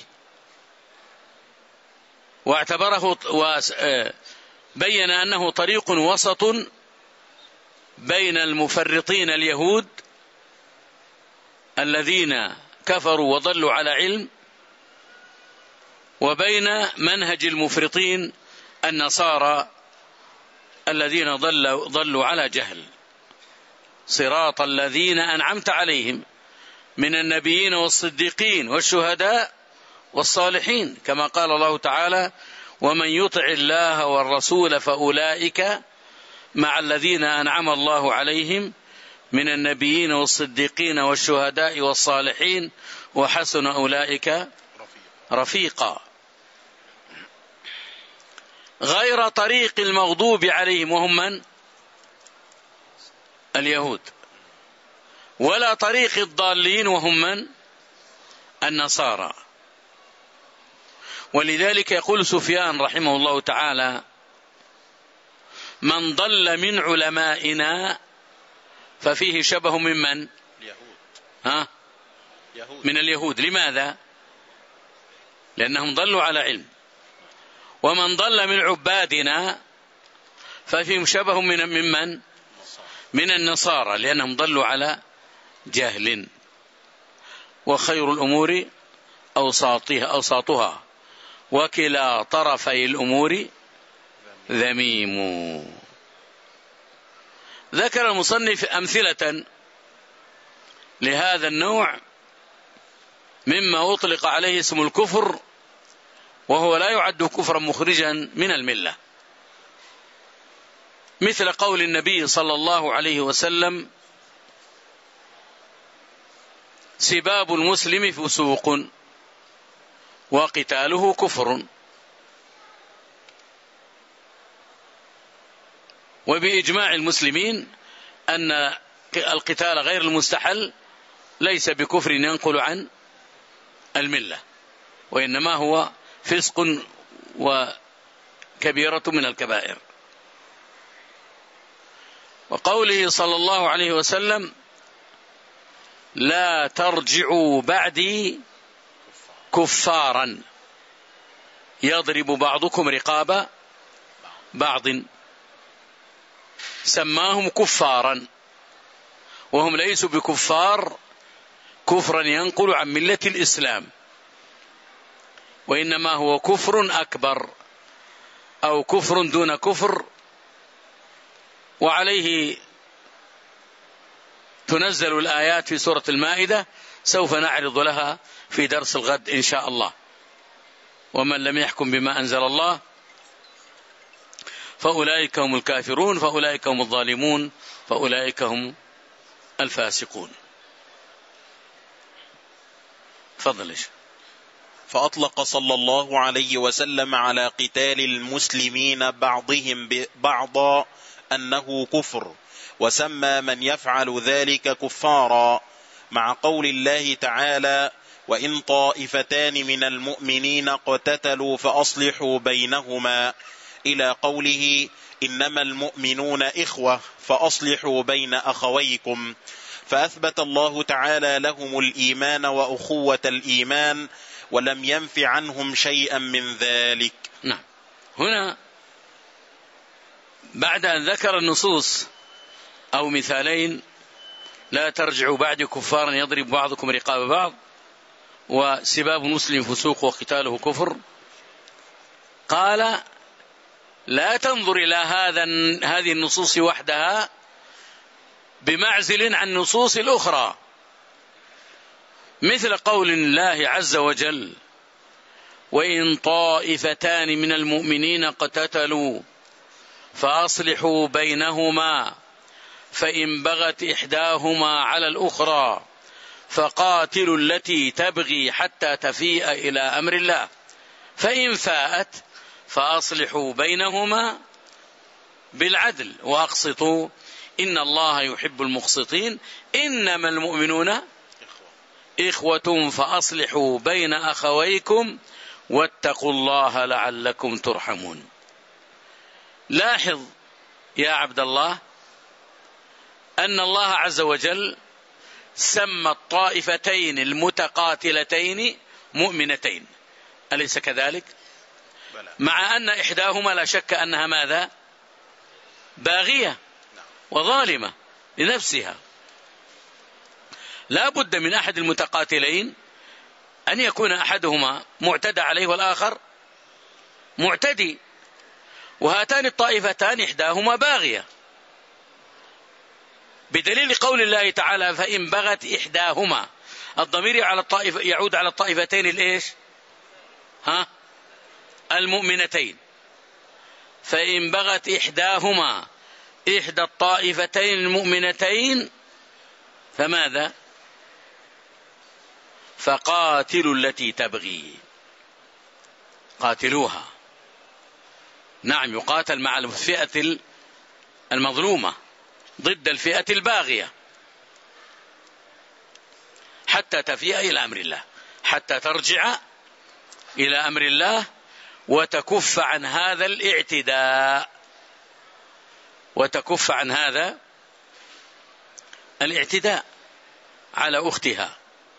واعتبره وبين أنه طريق وسط بين المفرطين اليهود الذين كفروا وضلوا على علم وبين منهج المفرطين النصارى الذين ضلوا, ضلوا على جهل. صراط الذين أنعمت عليهم من النبيين والصديقين والشهداء والصالحين، كما قال الله تعالى: ومن يطع الله والرسول فأولئك مع الذين أنعم الله عليهم من النبيين والصديقين والشهداء والصالحين وحسن أولئك رفيقا. غير طريق المغضوب عليهم وهم من؟ اليهود، ولا طريق الضالين وهم من؟ النصارى. ولذلك يقول سفيان رحمه الله تعالى: من ضل من علمائنا ففيه شبه من من؟ اليهود. ها؟ يهود. من اليهود. لماذا؟ لأنهم ضلوا على علم. ومن ضل من عبادنا ففيهم شبه من ممن؟ من النصارى، لأنهم ضلوا على جهل. وخير الأمور أوساطها, أوساطها وكلا طرفي الأمور ذميم. ذكر المصنف أمثلة لهذا النوع مما أطلق عليه اسم الكفر، وهو لا يعد كفرا مخرجا من الملة، مثل قول النبي صلى الله عليه وسلم: سباب المسلم فسوق وقتاله كفر. وبإجماع المسلمين أن القتال غير المستحل ليس بكفر ينقل عن الملة، وإنما هو فسق وكبيرة من الكبائر. وقوله صلى الله عليه وسلم: لا ترجعوا بعدي كفارا يضرب بعضكم رقاب بعض. سماهم كفارا وهم ليسوا بكفار كفرا ينقل عن ملة الإسلام، وإنما هو كفر أكبر أو كفر دون كفر. وعليه تنزل الآيات في سورة المائدة سوف نعرض لها في درس الغد إن شاء الله. ومن لم يحكم بما أنزل الله فأولئك هم الكافرون، فأولئك هم الظالمون، فأولئك هم الفاسقون. فضل. فأطلق صلى الله عليه وسلم على قتال المسلمين بعضهم بعضا أنه كفر، وسمى من يفعل ذلك كفارا، مع قول الله تعالى: وإن طائفتان من المؤمنين اقتتلوا فأصلحوا بينهما، إلى قوله: إنما المؤمنون إخوة فأصلحوا بين أخويكم. فأثبت الله تعالى لهم الإيمان وأخوة الإيمان، ولم ينف عنهم شيئا من ذلك. نعم. هنا بعد أن ذكر النصوص أو مثالين: لا ترجعوا بعد كفارا يضرب بعضكم رقاب بعض، وسباب مسلم فسوق وقتاله كفر، قال: لا تنظر إلى هذا هذه النصوص وحدها بمعزل عن النصوص الأخرى، مثل قول الله عز وجل: وإن طائفتان من المؤمنين اقتتلوا فأصلحوا بينهما فإن بغت إحداهما على الأخرى فقاتلوا التي تبغي حتى تفيء إلى أمر الله فإن فاءت فأصلحوا بينهما بالعدل وأقسطوا إن الله يحب المقسطين إنما المؤمنون إخوة فأصلحوا بين أخويكم واتقوا الله لعلكم ترحمون. لاحظ يا عبد الله أن الله عز وجل سمى الطائفتين المتقاتلتين مؤمنتين، أليس كذلك؟ مع أن إحداهما لا شك أنها ماذا؟ باغية وظالمة لنفسها. لا بد من أحد المتقاتلين أن يكون أحدهما معتدى عليه والآخر معتدي، وهاتان الطائفتان إحداهما باغية، بدليل قول الله تعالى: فإن بغت إحداهما، الضمير على الطائف يعود على الطائفتين الإيش؟ ها؟ المؤمنتين. فإن بغت إحداهما إحدى الطائفتين المؤمنتين فماذا؟ فقاتلوا التي تبغي، قاتلوها. نعم، يقاتل مع الفئة المظلومة ضد الفئة الباغية حتى تفيء إلى أمر الله، حتى ترجع إلى أمر الله وتكف عن هذا الاعتداء، وتكف عن هذا الاعتداء على أختها.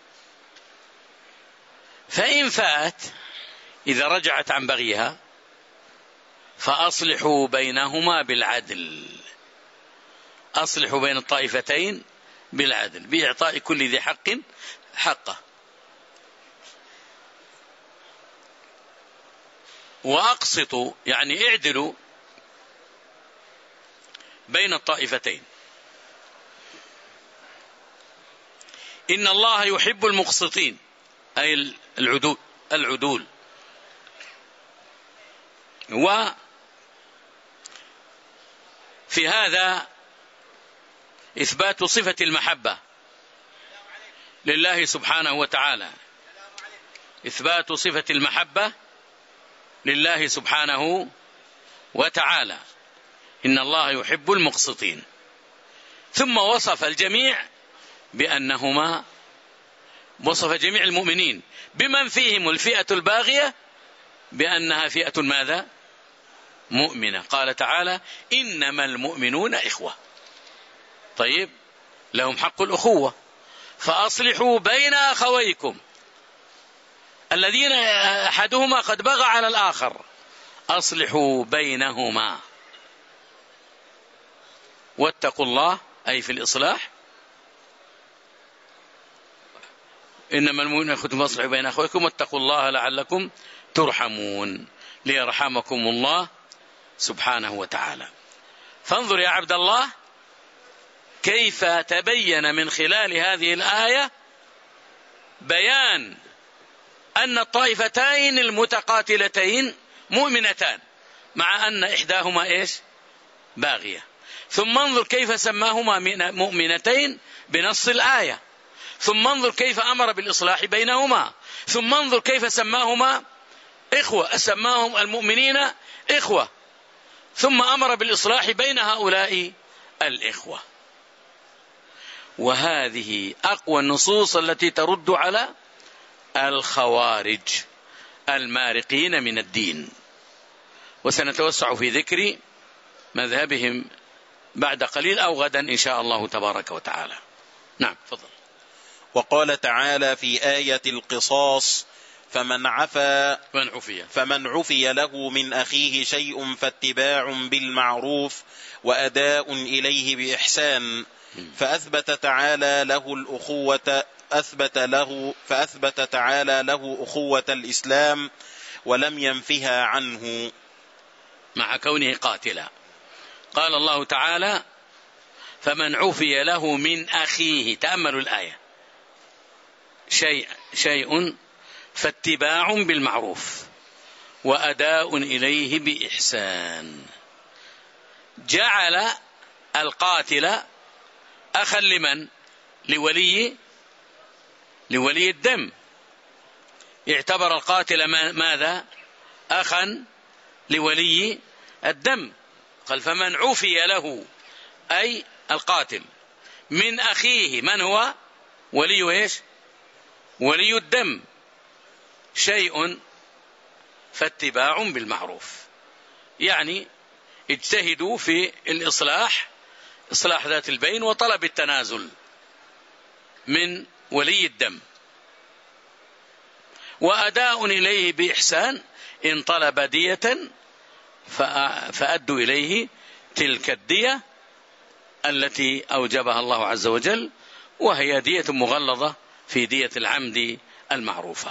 فإن فات، إذا رجعت عن بغيها، فأصلحوا بينهما بالعدل، أصلحوا بين الطائفتين بالعدل بإعطاء كل ذي حق حقه، وأقسطوا يعني اعدلوا بين الطائفتين. إن الله يحب المقسطين، أي العدول العدول وفي هذا إثبات صفة المحبة لله سبحانه وتعالى، إثبات صفة المحبة لله سبحانه وتعالى. إن الله يحب المقسطين. ثم وصف الجميع بأنهما، وصف جميع المؤمنين بمن فيهم الفئة الباغية بأنها فئة ماذا؟ مؤمنة. قال تعالى: إنما المؤمنون إخوة. طيب، لهم حق الأخوة، فأصلحوا بين أخويكم الذين أحدهما قد بغى على الآخر، أصلحوا بينهما واتقوا الله، أي في الإصلاح. إنما المؤمنون إخوة فأصلحوا بين أخويكم واتقوا الله لعلكم ترحمون، ليرحمكم الله سبحانه وتعالى. فانظر يا عبد الله كيف تبين من خلال هذه الآية بيان أن الطائفتين المتقاتلتين مؤمنتان، مع أن إحداهما إيش؟ باغية. ثم انظر كيف سماهما مؤمنتين بنص الآية، ثم انظر كيف أمر بالإصلاح بينهما، ثم انظر كيف سماهما إخوة، سماهم المؤمنين إخوة، ثم أمر بالإصلاح بين هؤلاء الإخوة. وهذه أقوى النصوص التي ترد على الخوارج المارقين من الدين، وسنتوسع في ذكر مذهبهم بعد قليل أو غدا إن شاء الله تبارك وتعالى. نعم فضل. وقال تعالى في آية القصاص: فمن عفا فمن عفي فمن عفي له من أخيه شيء فاتباع بالمعروف وأداء إليه بإحسان. فأثبت تعالى له الأخوة أثبت له فأثبت تعالى له أخوة الإسلام ولم ينفها عنه مع كونه قاتلا. قال الله تعالى: فمن عفي له من أخيه، تأملوا الآية، شيء شيء فاتباع بالمعروف وأداء إليه بإحسان. جعل القاتل أخا لمن؟ لولي لولي الدم. اعتبر القاتل ماذا؟ أخا لولي الدم. قال: فمن عفي له، أي القاتل، من أخيه، من هو؟ ولي إيش؟ ولي الدم، شيء فاتباع بالمعروف. يعني اجتهدوا في الإصلاح، إصلاح ذات البين، وطلب التنازل من ولي الدم. وأداء إليه بإحسان، إن طلب دية فأدوا إليه تلك الدية التي أوجبها الله عز وجل، وهي دية مغلظة في دية العمد المعروفة.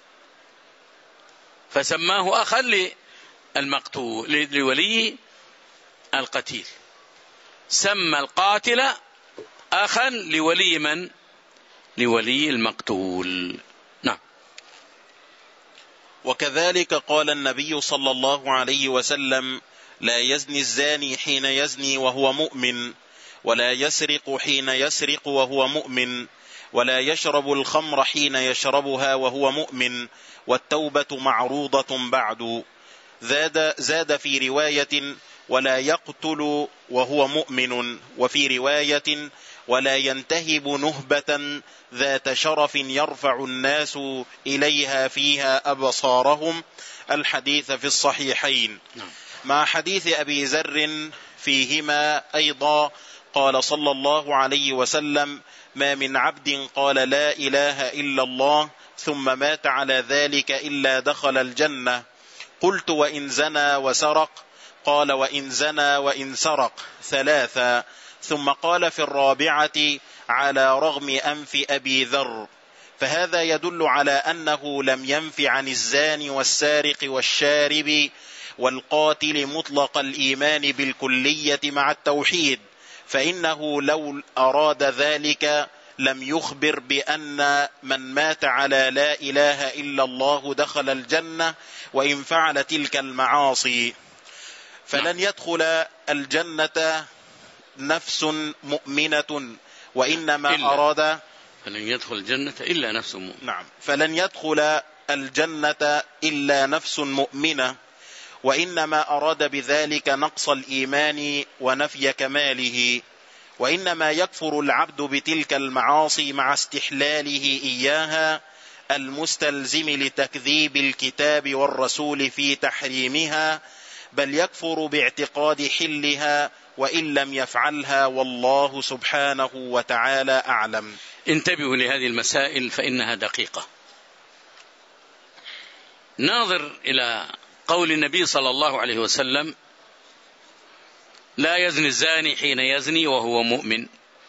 فسماه أخا للمقتول، لولي القتيل. سمى القاتل أخا لولي من؟ لولي المقتول. نعم. وكذلك قال النبي صلى الله عليه وسلم: لا يزني الزاني حين يزني وهو مؤمن، ولا يسرق حين يسرق وهو مؤمن، ولا يشرب الخمر حين يشربها وهو مؤمن، والتوبة معروضة بعد. زاد, زاد في رواية: ولا يقتل وهو مؤمن، وفي رواية: ولا ينتهب نهبة ذات شرف يرفع الناس إليها فيها أبصارهم. الحديث في الصحيحين. مع حديث أبي ذر فيهما أيضا. قال صلى الله عليه وسلم: ما من عبد قال لا إله إلا الله ثم مات على ذلك إلا دخل الجنة. قلت: وإن زنى وسرق؟ قال: وإن زنى وإن سرق ثلاثا. ثم قال في الرابعة: على رغم أنف أبي ذر. فهذا يدل على أنه لم ينف عن الزاني والسارق والشارب والقاتل مطلق الإيمان بالكلية مع التوحيد، فإنه لو أراد ذلك لم يخبر بأن من مات على لا إله إلا الله دخل الجنة وإن فعل تلك المعاصي. فلن يدخل الجنة نفس مؤمنة، وإنما إلا أراد فلن يدخل الجنة إلا نفس مؤمنة. نعم فلن يدخل الجنة إلا نفس مؤمنة، وإنما أراد بذلك نقص الإيمان ونفي كماله. وإنما يكفر العبد بتلك المعاصي مع استحلاله إياها المستلزم لتكذيب الكتاب والرسول في تحريمها، بل يكفر باعتقاد حلها وإن لم يفعلها، والله سبحانه وتعالى أعلم. انتبهوا لهذه المسائل فإنها دقيقة. ناظر إلى قول النبي صلى الله عليه وسلم: لا يزني الزاني حين يزني وهو مؤمن،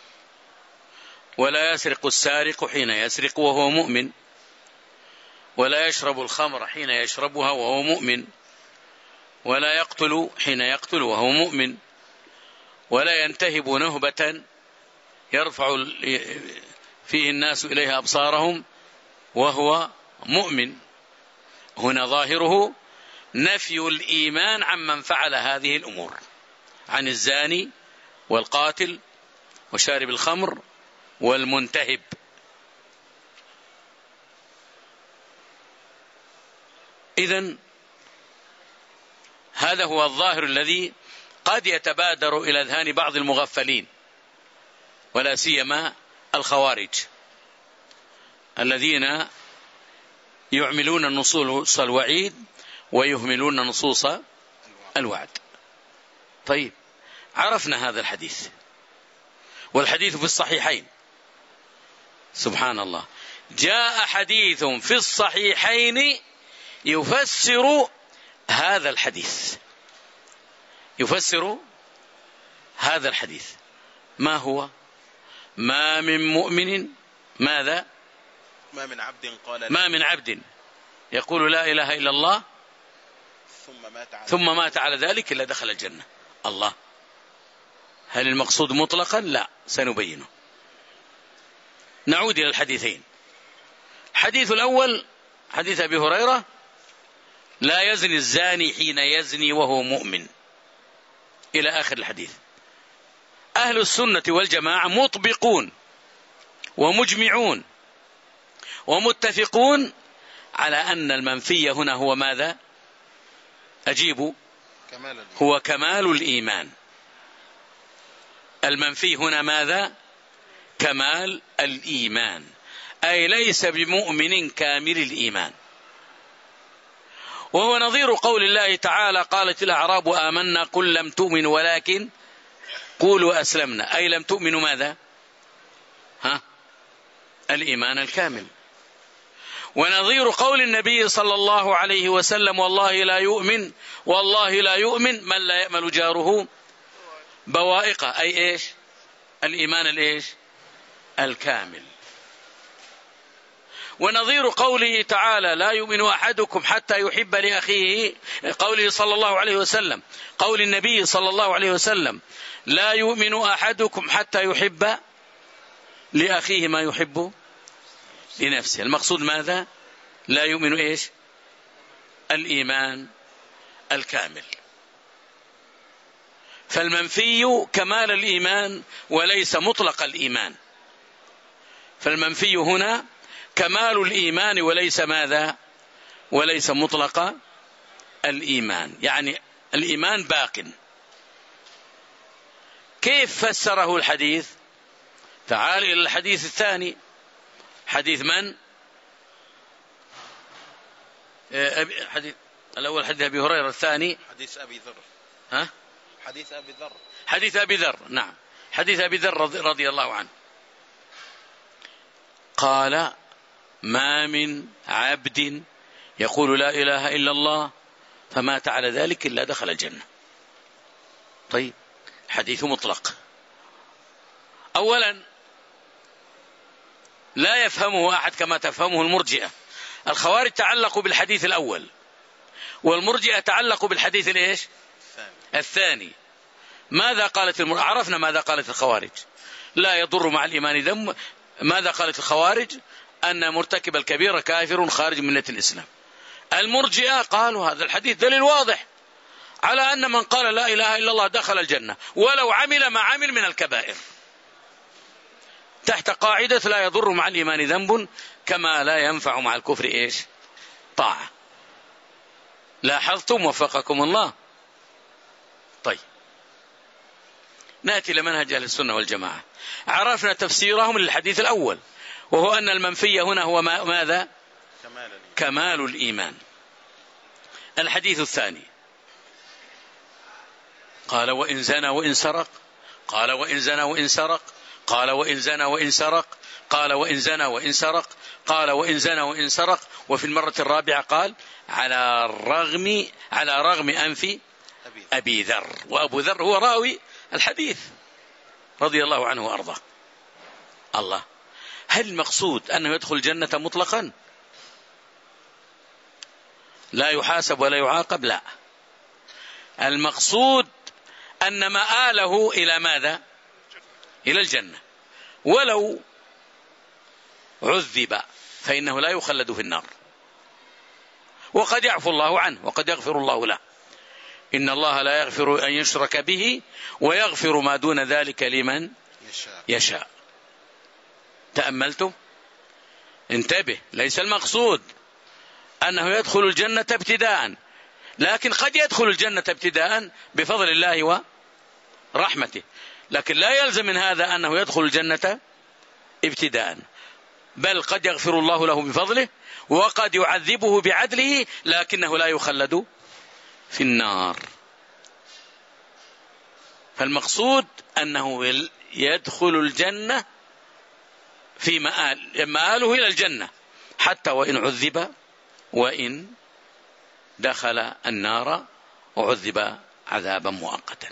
ولا يسرق السارق حين يسرق وهو مؤمن، ولا يشرب الخمر حين يشربها وهو مؤمن، ولا يقتل حين يقتل وهو مؤمن، ولا ينتهب نهبة يرفع فيه الناس إليها أبصارهم وهو مؤمن. هنا ظاهره نفي الإيمان عمن فعل هذه الأمور، عن الزاني والقاتل وشارب الخمر والمنتهب. إذن هذا هو الظاهر الذي قد يتبادر إلى أذهان بعض المغفلين، ولا سيما الخوارج الذين يعملون نصوص الوعيد ويهملون نصوص الوعد. طيب، عرفنا هذا الحديث، والحديث في الصحيحين. سبحان الله، جاء حديث في الصحيحين يفسر هذا الحديث، يفسر هذا الحديث. ما هو؟ ما من مؤمن ماذا؟ ما من عبد قال ما من عبد يقول لا إله إلا الله ثم مات على, ثم مات على ذلك إلا دخل الجنة. الله، هل المقصود مطلقا؟ لا، سنبينه. نعود إلى الحديثين. الحديث الأول حديث أبي هريرة: لا يزني الزاني حين يزني وهو مؤمن، إلى آخر الحديث. أهل السنة والجماعة مطبقون ومجمعون ومتفقون على أن المنفي هنا هو ماذا؟ أجيبوا. هو كمال الإيمان. المنفي هنا ماذا؟ كمال الإيمان، أي ليس بمؤمن كامل الإيمان. وهو نظير قول الله تعالى: قالت الأعراب آمنا قل لم تؤمنوا ولكن قولوا أسلمنا، أي لم تؤمنوا ماذا؟ ها؟ الإيمان الكامل. ونظير قول النبي صلى الله عليه وسلم: والله لا يؤمن والله لا يؤمن من لا يأمل جاره بوائقه، أي إيش؟ الإيمان الإيش؟ الكامل. ونظير قوله تعالى: لا يؤمن أحدكم حتى يحب لأخيه، قوله صلى الله عليه وسلم، قول النبي صلى الله عليه وسلم: لا يؤمن أحدكم حتى يحب لأخيه ما يحب لنفسه. المقصود ماذا؟ لا يؤمن إيش؟ الإيمان الكامل. فالمنفي كمال الإيمان وليس مطلق الإيمان. فالمنفي هنا كمال الإيمان وليس ماذا؟ وليس مطلق الإيمان، يعني الإيمان باق. كيف فسره الحديث؟ تعال إلى الحديث الثاني. حديث من؟ حديث الأول حديث أبي هريرة، الثاني حديث أبي ذر. ها؟ حديث أبي ذر. حديث أبي ذر، نعم، حديث أبي ذر رضي الله عنه. قال: ما من عبد يقول لا إله إلا الله فمات على ذلك إلا دخل الجنة. طيب، حديث مطلق. أولا لا يفهمه أحد كما تفهمه المرجئة. الخوارج تعلقوا بالحديث الأول، والمرجئة تعلقوا بالحديث الإيش؟ الثاني. ماذا قالت المر... عرفنا ماذا قالت الخوارج: لا يضر مع الإيمان ذنب. ماذا قالت الخوارج؟ أن مرتكب الكبيرة كافر خارج من ملة الإسلام. المرجئة قالوا هذا الحديث دليل واضح على أن من قال لا إله إلا الله دخل الجنة ولو عمل ما عمل من الكبائر، تحت قاعدة لا يضر مع الإيمان ذنب كما لا ينفع مع الكفر إيش؟ طاعة. لاحظتم وفقكم الله؟ طيب، نأتي لمنهج أهل السنة والجماعة. عرفنا تفسيرهم للحديث الأول، وهو أن المنفي هنا هو ماذا؟ كمال الإيمان. الحديث الثاني: قال: وإن زنى وإن سرق. قال: وإن زنى وإن سرق. قال: وإن زنى وإن سرق. قال: وإن زنى وإن سرق. قال: وإن زنى وإن سرق. وفي المرة الرابعة قال: على الرغم على رغم أنف أبي ذر. وأبو ذر هو راوي الحديث رضي الله عنه وأرضاه. الله، هل المقصود أنه يدخل الجنة مطلقا لا يحاسب ولا يعاقب؟ لا، المقصود أن مآله إلى ماذا؟ إلى الجنة. ولو عذب فإنه لا يخلد في النار، وقد يعفو الله عنه وقد يغفر الله له. إن الله لا يغفر أن يشرك به ويغفر ما دون ذلك لمن يشاء. تأملتم؟ انتبه، ليس المقصود أنه يدخل الجنة ابتداء، لكن قد يدخل الجنة ابتداء بفضل الله ورحمته، لكن لا يلزم من هذا أنه يدخل الجنة ابتداء، بل قد يغفر الله له بفضله وقد يعذبه بعدله، لكنه لا يخلد في النار. فالمقصود أنه يدخل الجنة في مآل مآله إلى الجنة، حتى وإن عذب وإن دخل النار وعذب عذابا مؤقتا.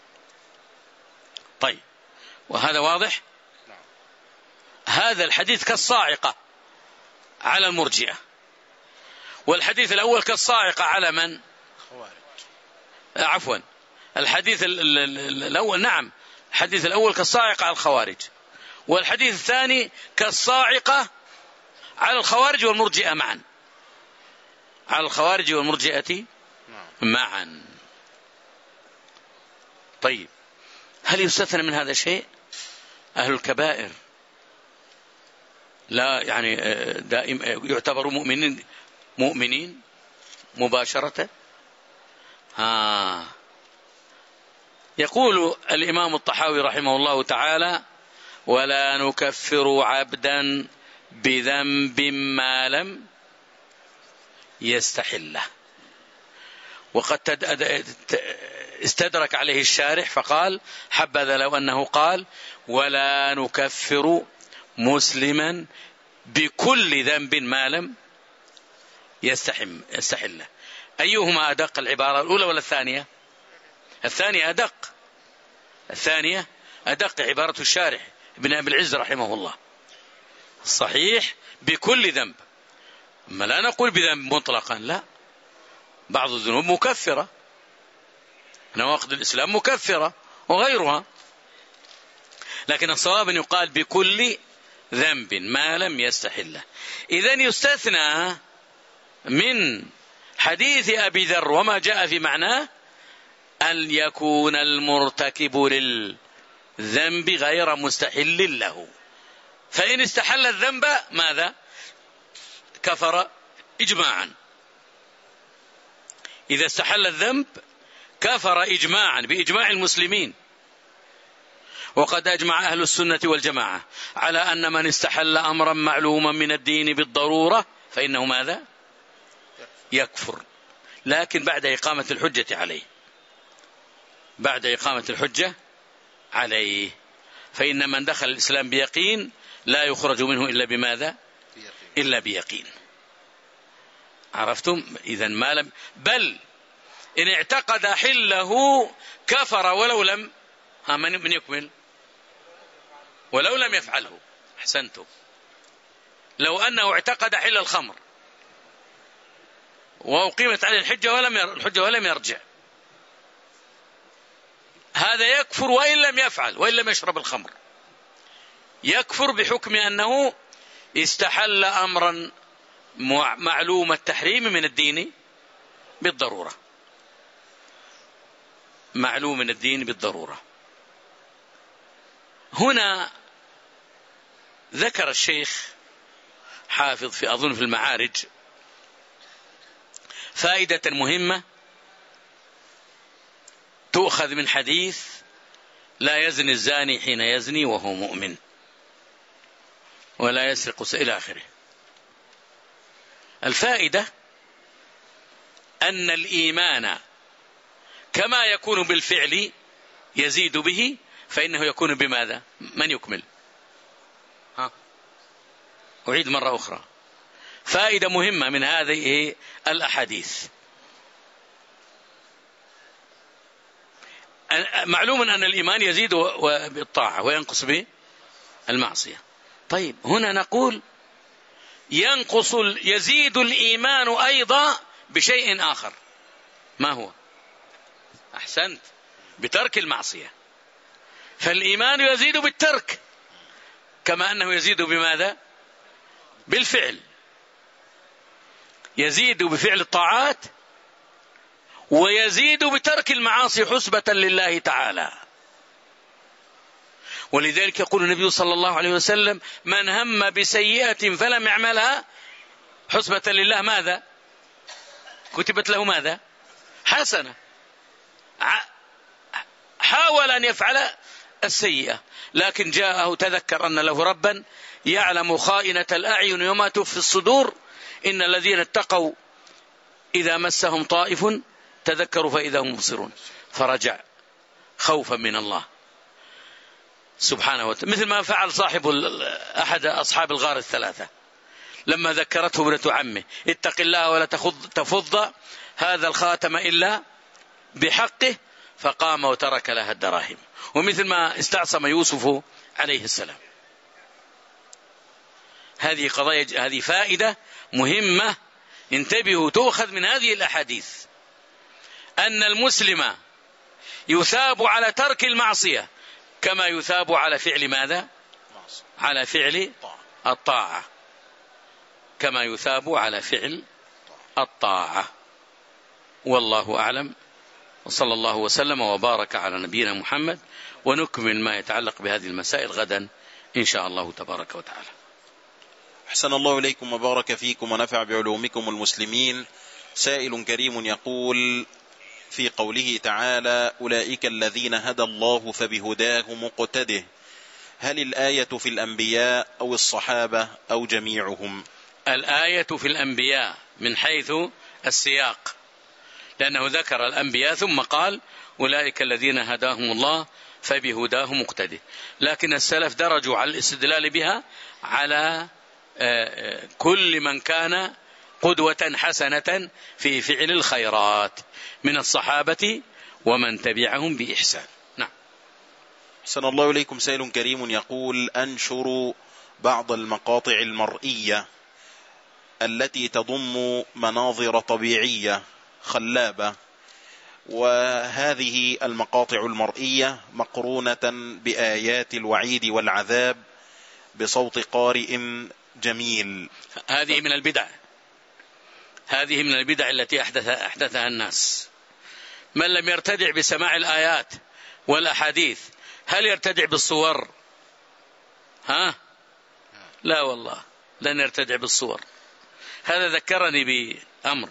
طيب، وهذا واضح. هذا الحديث كالصاعقة على المرجئة، والحديث الأول كالصاعقة على من؟ عفوا الحديث الأول نعم الحديث الأول كالصاعقة على الخوارج، والحديث الثاني كالصاعقة على الخوارج والمرجئة معا، على الخوارج والمرجئة معا. طيب، هل يستثنى من هذا شيء؟ أهل الكبائر لا يعني دائم يعتبروا مؤمنين مؤمنين مباشرة. ها يقول الإمام الطحاوي رحمه الله تعالى: ولا نكفر عبدا بذنب ما لم يستحله. وقد استدرك عليه الشارح فقال: حبذا لو أنه قال: ولا نكفر مسلما بكل ذنب ما لم يستحم يستحله. أيهما أدق، العبارة الأولى ولا الثانية؟ الثانية أدق، الثانية أدق عبارة الشارح ابن أبي العز رحمه الله. صحيح بكل ذنب، أما لا نقول بذنب مطلقا، لا، بعض الذنوب مكفرة، نواقض الإسلام مكفرة وغيرها، لكن الصواب أن يقال بكل ذنب ما لم يستحله. إذن يستثنى من حديث أبي ذر وما جاء في معناه أن يكون المرتكب للذنب غير مستحل له، فإن استحل الذنب ماذا؟ كفر إجماعا. إذا استحل الذنب كفر إجماعا بإجماع المسلمين. وقد أجمع أهل السنة والجماعة على أن من استحل أمرا معلوما من الدين بالضرورة فإنه ماذا؟ يكفر، لكن بعد إقامة الحجة عليه، بعد إقامة الحجة عليه. فإن من دخل الإسلام بيقين لا يخرج منه إلا بماذا؟ إلا بيقين. عرفتم؟ إذن ما لم بل إن اعتقد حله كفر ولو لم ها من يكمل ولو لم يفعله. أحسنتم. لو أنه اعتقد حل الخمر وأقيمت عليه الحجة ولم الحجة ولم يرجع، هذا يكفر وإن لم يفعل وإن لم يشرب الخمر، يكفر بحكم أنه استحل أمرا معلوم التحريم من الدين بالضرورة، معلوم من الدين بالضرورة. هنا ذكر الشيخ حافظ في أظن في المعارج فائدة مهمة تؤخذ من حديث لا يزني الزاني حين يزني وهو مؤمن ولا يسرق إلى آخره. الفائدة أن الإيمان كما يكون بالفعل يزيد به فإنه يكون بماذا؟ من يكمل؟ ها؟ أعيد مرة أخرى، فائدة مهمة من هذه الأحاديث. معلوم أن الإيمان يزيد بالطاعة وينقص بالمعصية. طيب هنا نقول ينقص يزيد الإيمان أيضا بشيء آخر، ما هو؟ أحسنت، بترك المعصية. فالإيمان يزيد بالترك، كما أنه يزيد بماذا؟ بالفعل، يزيد بفعل الطاعات ويزيد بترك المعاصي حسبة لله تعالى. ولذلك يقول النبي صلى الله عليه وسلم: من هم بسيئة فلم يعملها حسبة لله ماذا؟ كتبت له ماذا؟ حسنة. حاول أن يفعل السيئة لكن جاءه تذكر أن له ربا يعلم خائنة الأعين وما تخفي الصدور، إن الذين اتقوا إذا مسهم طائف تذكروا فإذا هم مبصرون، فرجع خوفا من الله سبحانه وتعالى، مثل ما فعل صاحب أحد أصحاب الغار الثلاثة لما ذكرته ابنة عمه: اتق الله ولا تفض هذا الخاتم إلا بحقه، فقام وترك لها الدراهم. ومثل ما استعصم يوسف عليه السلام. هذه قضايا، هذه فائدة مهمة انتبهوا تؤخذ من هذه الأحاديث، أن المسلم يثاب على ترك المعصية كما يثاب على فعل ماذا؟ على فعل الطاعة، كما يثاب على فعل الطاعة. والله أعلم، وصلى الله وسلم وبارك على نبينا محمد، ونكمل ما يتعلق بهذه المسائل غدا إن شاء الله تبارك وتعالى. أحسن الله إليكم وبارك فيكم ونفع بعلومكم المسلمين. سائل كريم يقول في قوله تعالى: أولئك الذين هدى الله فبهداه مقتده، هل الآية في الأنبياء أو الصحابة أو جميعهم؟ الآية في الأنبياء من حيث السياق، لأنه ذكر الأنبياء ثم قال: أولئك الذين هداهم الله فبهداه مقتده. لكن السلف درجوا على الاستدلال بها على كل من كان قدوة حسنة في فعل الخيرات من الصحابة ومن تبعهم بإحسان. نعم. أحسن الله إليكم. سائل كريم يقول: أنشر بعض المقاطع المرئية التي تضم مناظر طبيعية خلابة، وهذه المقاطع المرئية مقرونة بآيات الوعيد والعذاب بصوت قارئ جميل. هذه من البدع، هذه من البدع التي أحدث أحدثها الناس. من لم يرتدع بسماع الآيات والأحاديث هل يرتدع بالصور؟ ها؟ لا والله، لن يرتدع بالصور. هذا ذكرني بأمر.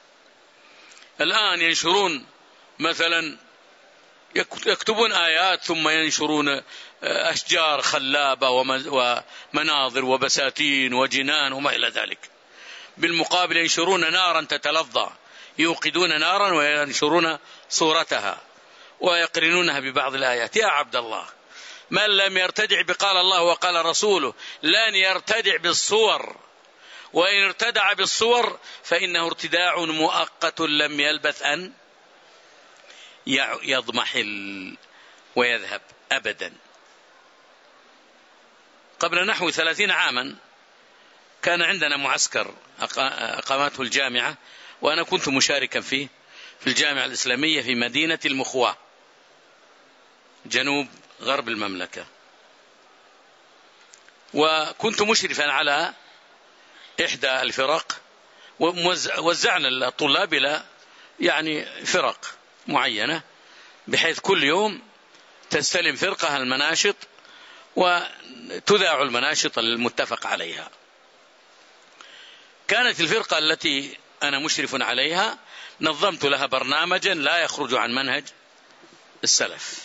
الآن ينشرون مثلا، يكتبون آيات ثم ينشرون أشجار خلابة ومناظر وبساتين وجنان وما إلى ذلك. بالمقابل ينشرون نارا تتلظى، يوقدون نارا وينشرون صورتها ويقرنونها ببعض الآيات. يا عبد الله، من لم يرتدع بقال الله وقال رسوله لن يرتدع بالصور، وإن ارتدع بالصور فإنه ارتداع مؤقت لم يلبث أن يضمحل ويذهب أبدا. قبل نحو ثلاثين عاما كان عندنا معسكر أقامته الجامعة، وأنا كنت مشاركا فيه في الجامعة الإسلامية في مدينة المخواة جنوب غرب المملكة، وكنت مشرفا على إحدى الفرق، ووزعنا الطلاب إلى يعني فرق معينة، بحيث كل يوم تستلم فرقة المناشط وتذاع المناشط المتفق عليها. كانت الفرقة التي أنا مشرف عليها نظمت لها برنامجا لا يخرج عن منهج السلف.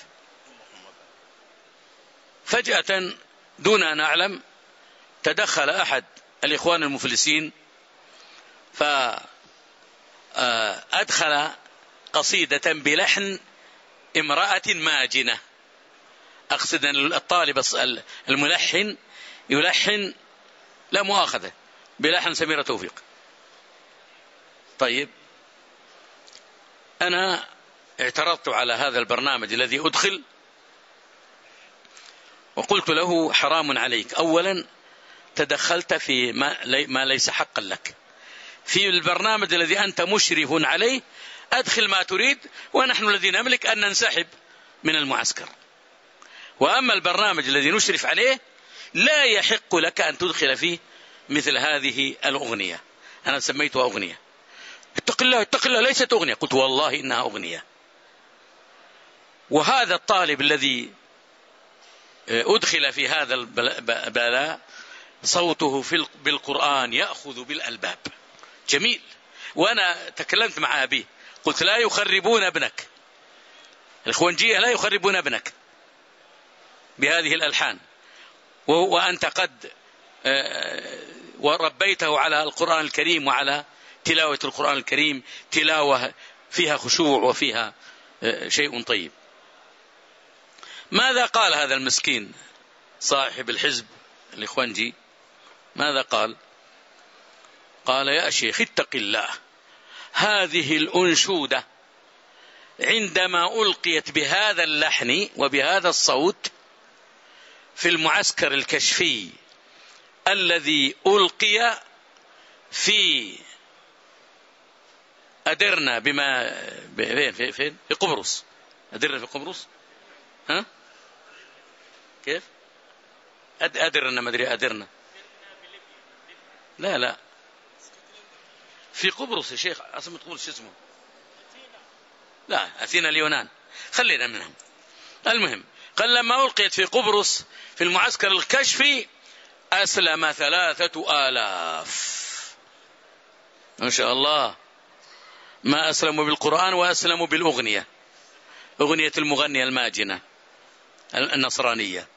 فجأة دون أن أعلم تدخل أحد الإخوان المفلسين فأدخل قصيدة بلحن امرأة ماجنة. أقصد أن الطالب الملحن يلحن لا مؤاخذة بلحن سميرة توفيق. طيب، أنا اعترضت على هذا البرنامج الذي أدخل وقلت له: حرام عليك، أولا تدخلت في ما ليس حقا لك في البرنامج الذي أنت مشرف عليه، أدخل ما تريد، ونحن الذين نملك أن ننسحب من المعسكر. وأما البرنامج الذي نشرف عليه لا يحق لك أن تدخل فيه مثل هذه الأغنية. أنا سميتها أغنية. اتق الله اتق الله ليست أغنية. قلت والله إنها أغنية. وهذا الطالب الذي أدخل في هذا البلاء صوته في بالقرآن يأخذ بالألباب جميل. وأنا تكلمت مع أبيه قلت لا يخربون ابنك، الإخوانجية لا يخربون ابنك بهذه الألحان، وأنت قد وربيته على القرآن الكريم وعلى تلاوة القرآن الكريم، تلاوة فيها خشوع وفيها شيء طيب. ماذا قال هذا المسكين صاحب الحزب الإخوانجي؟ ماذا قال؟ قال يا شيخ اتق الله، هذه الأنشودة عندما ألقيت بهذا اللحن وبهذا الصوت في المعسكر الكشفي الذي ألقي في أدرنا بما فين فين فين في قبرص، أدرنا في قبرص، ها كيف أد أدرنا ما أدري أدرنا لا لا في قبرص يا شيخ أصلا تقول شو اسمه، لا أثينا اليونان خلينا منهم. المهم قال لما ألقيت في قبرص في المعسكر الكشفي أسلم ثلاثة آلاف ما شاء الله، ما أسلموا بالقرآن وأسلموا بالأغنية، أغنية المغنية الماجنة النصرانية.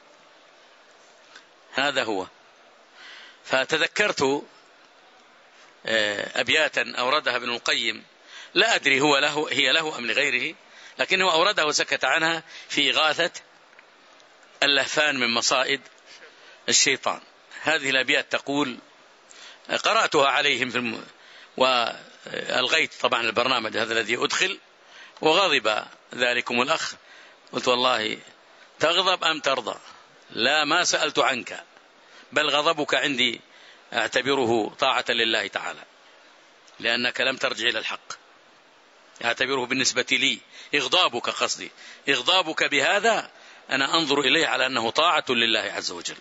هذا هو. فتذكرت أبياتا أوردها ابن القيم، لا أدري هو له هي له أم لغيره، لكنه أوردها وسكت عنها في إغاثة اللهفان من مصائد الشيطان. هذه الأبيات تقول، قرأتها عليهم في الم... وألغيت طبعا البرنامج هذا الذي أدخل، وغضب ذلكم الأخ، قلت والله تغضب أم ترضى؟ لا ما سألت عنك، بل غضبك عندي أعتبره طاعة لله تعالى، لأنك لم ترجع إلى الحق، أعتبره بالنسبة لي إغضابك، قصدي إغضابك بهذا أنا أنظر إليه على أنه طاعة لله عز وجل.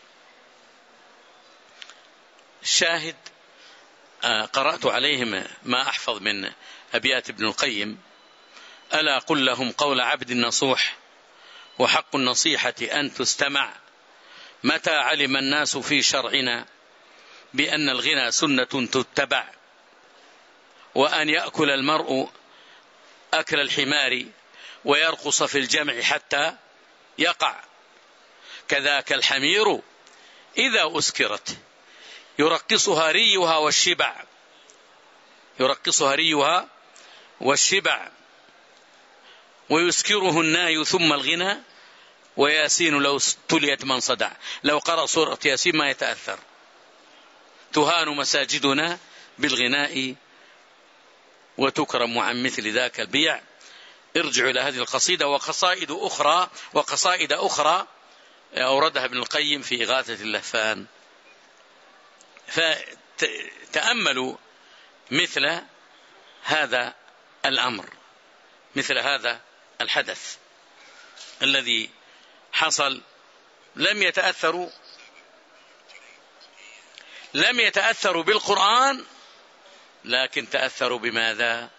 الشاهد قرأت عليهم ما أحفظ من أبيات ابن القيم: ألا قل لهم قول عبد نصوح، وحق النصيحة أن تستمع، متى علم الناس في شرعنا بأن الغنى سنة تتبع، وأن يأكل المرء أكل الحمار ويرقص في الجمع حتى يقع، كذاك الحمير إذا أسكرت يرقصها ريها والشبع، يرقصها ريها والشبع، ويسكره الناي ثم الغنى، وياسين لو تليت من صدع. لو قرأ سورة ياسين ما يتأثر. تهان مساجدنا بالغناء وتكرم عن مثل ذاك البيع. ارجعوا إلى هذه القصيدة وقصائد أخرى وقصائد أخرى أوردها ابن القيم في إغاثة اللهفان. فتأملوا مثل هذا الأمر، مثل هذا الحدث الذي حصل. لم يتأثروا لم يتأثروا بالقرآن، لكن تأثروا بماذا؟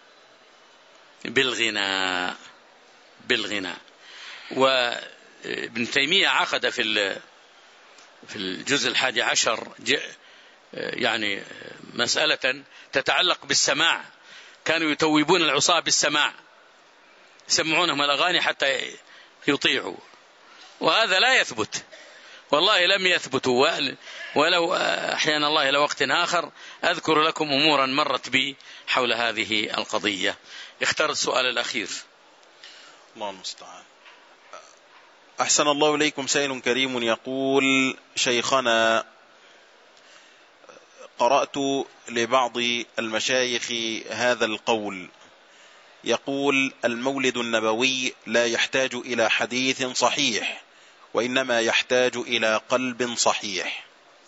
بالغناء بالغناء. وابن تيمية عقد في في الجزء الحادي عشر يعني مسألة تتعلق بالسماع. كانوا يتوبون العصاة بالسماع، يسمعونهم الأغاني حتى يطيعوا، وهذا لا يثبت، والله لم يثبتوا. ولو أحيانا الله إلى وقت آخر أذكر لكم أمورا مرت بي حول هذه القضية. اختار السؤال الأخير. الله المستعان. أحسن الله إليكم. سائل كريم يقول: شيخنا، قرأت لبعض المشايخ هذا القول، يقول: المولد النبوي لا يحتاج إلى حديث صحيح، وإنما يحتاج إلى قلب صحيح.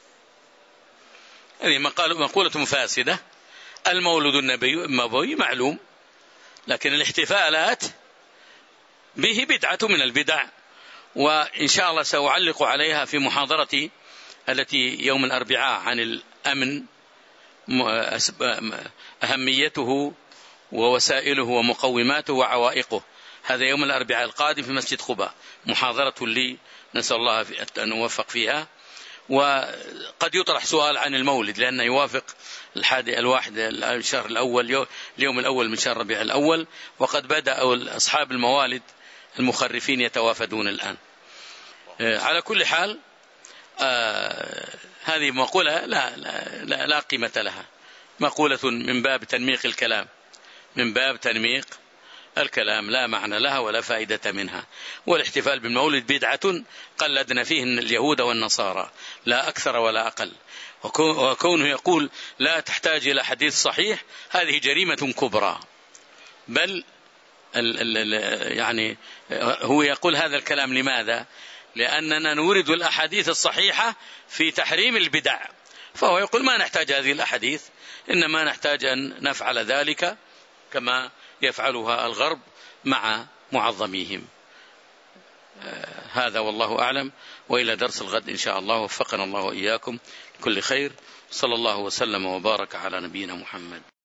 هذه مقولة فاسدة. المولد النبوي معلوم، لكن الاحتفالات به بدعة من البدع، وإن شاء الله سأعلق عليها في محاضرتي التي يوم الأربعاء عن الأمن أهميته ووسائله ومقوماته وعوائقه، هذا يوم الأربعاء القادم في مسجد قباء، محاضرة لي نسأل الله أن نوفق فيها. وقد يطرح سؤال عن المولد لأنه يوافق الحادي الواحد الشهر الأول، اليوم الأول من شهر ربيع الأول، وقد بدأ أصحاب الموالد المخرفين يتوافدون الآن. على كل حال آه هذه مقولة لا, لا, لا, لا قيمة لها، مقولة من باب تنميق الكلام، من باب تنميق الكلام، لا معنى لها ولا فائدة منها. والاحتفال بالمولد بدعة قلدنا فيه اليهود والنصارى لا أكثر ولا أقل، وكونه يقول لا تحتاج إلى حديث صحيح هذه جريمة كبرى. بل ال ال يعني هو يقول هذا الكلام لماذا؟ لأننا نورد الأحاديث الصحيحة في تحريم البدع، فهو يقول ما نحتاج هذه الأحاديث، إنما نحتاج أن نفعل ذلك كما يفعلها الغرب مع معظميهم. آه هذا والله أعلم، وإلى درس الغد إن شاء الله، وفقنا الله وإياكم لكل خير. صلى الله وسلم وبارك على نبينا محمد.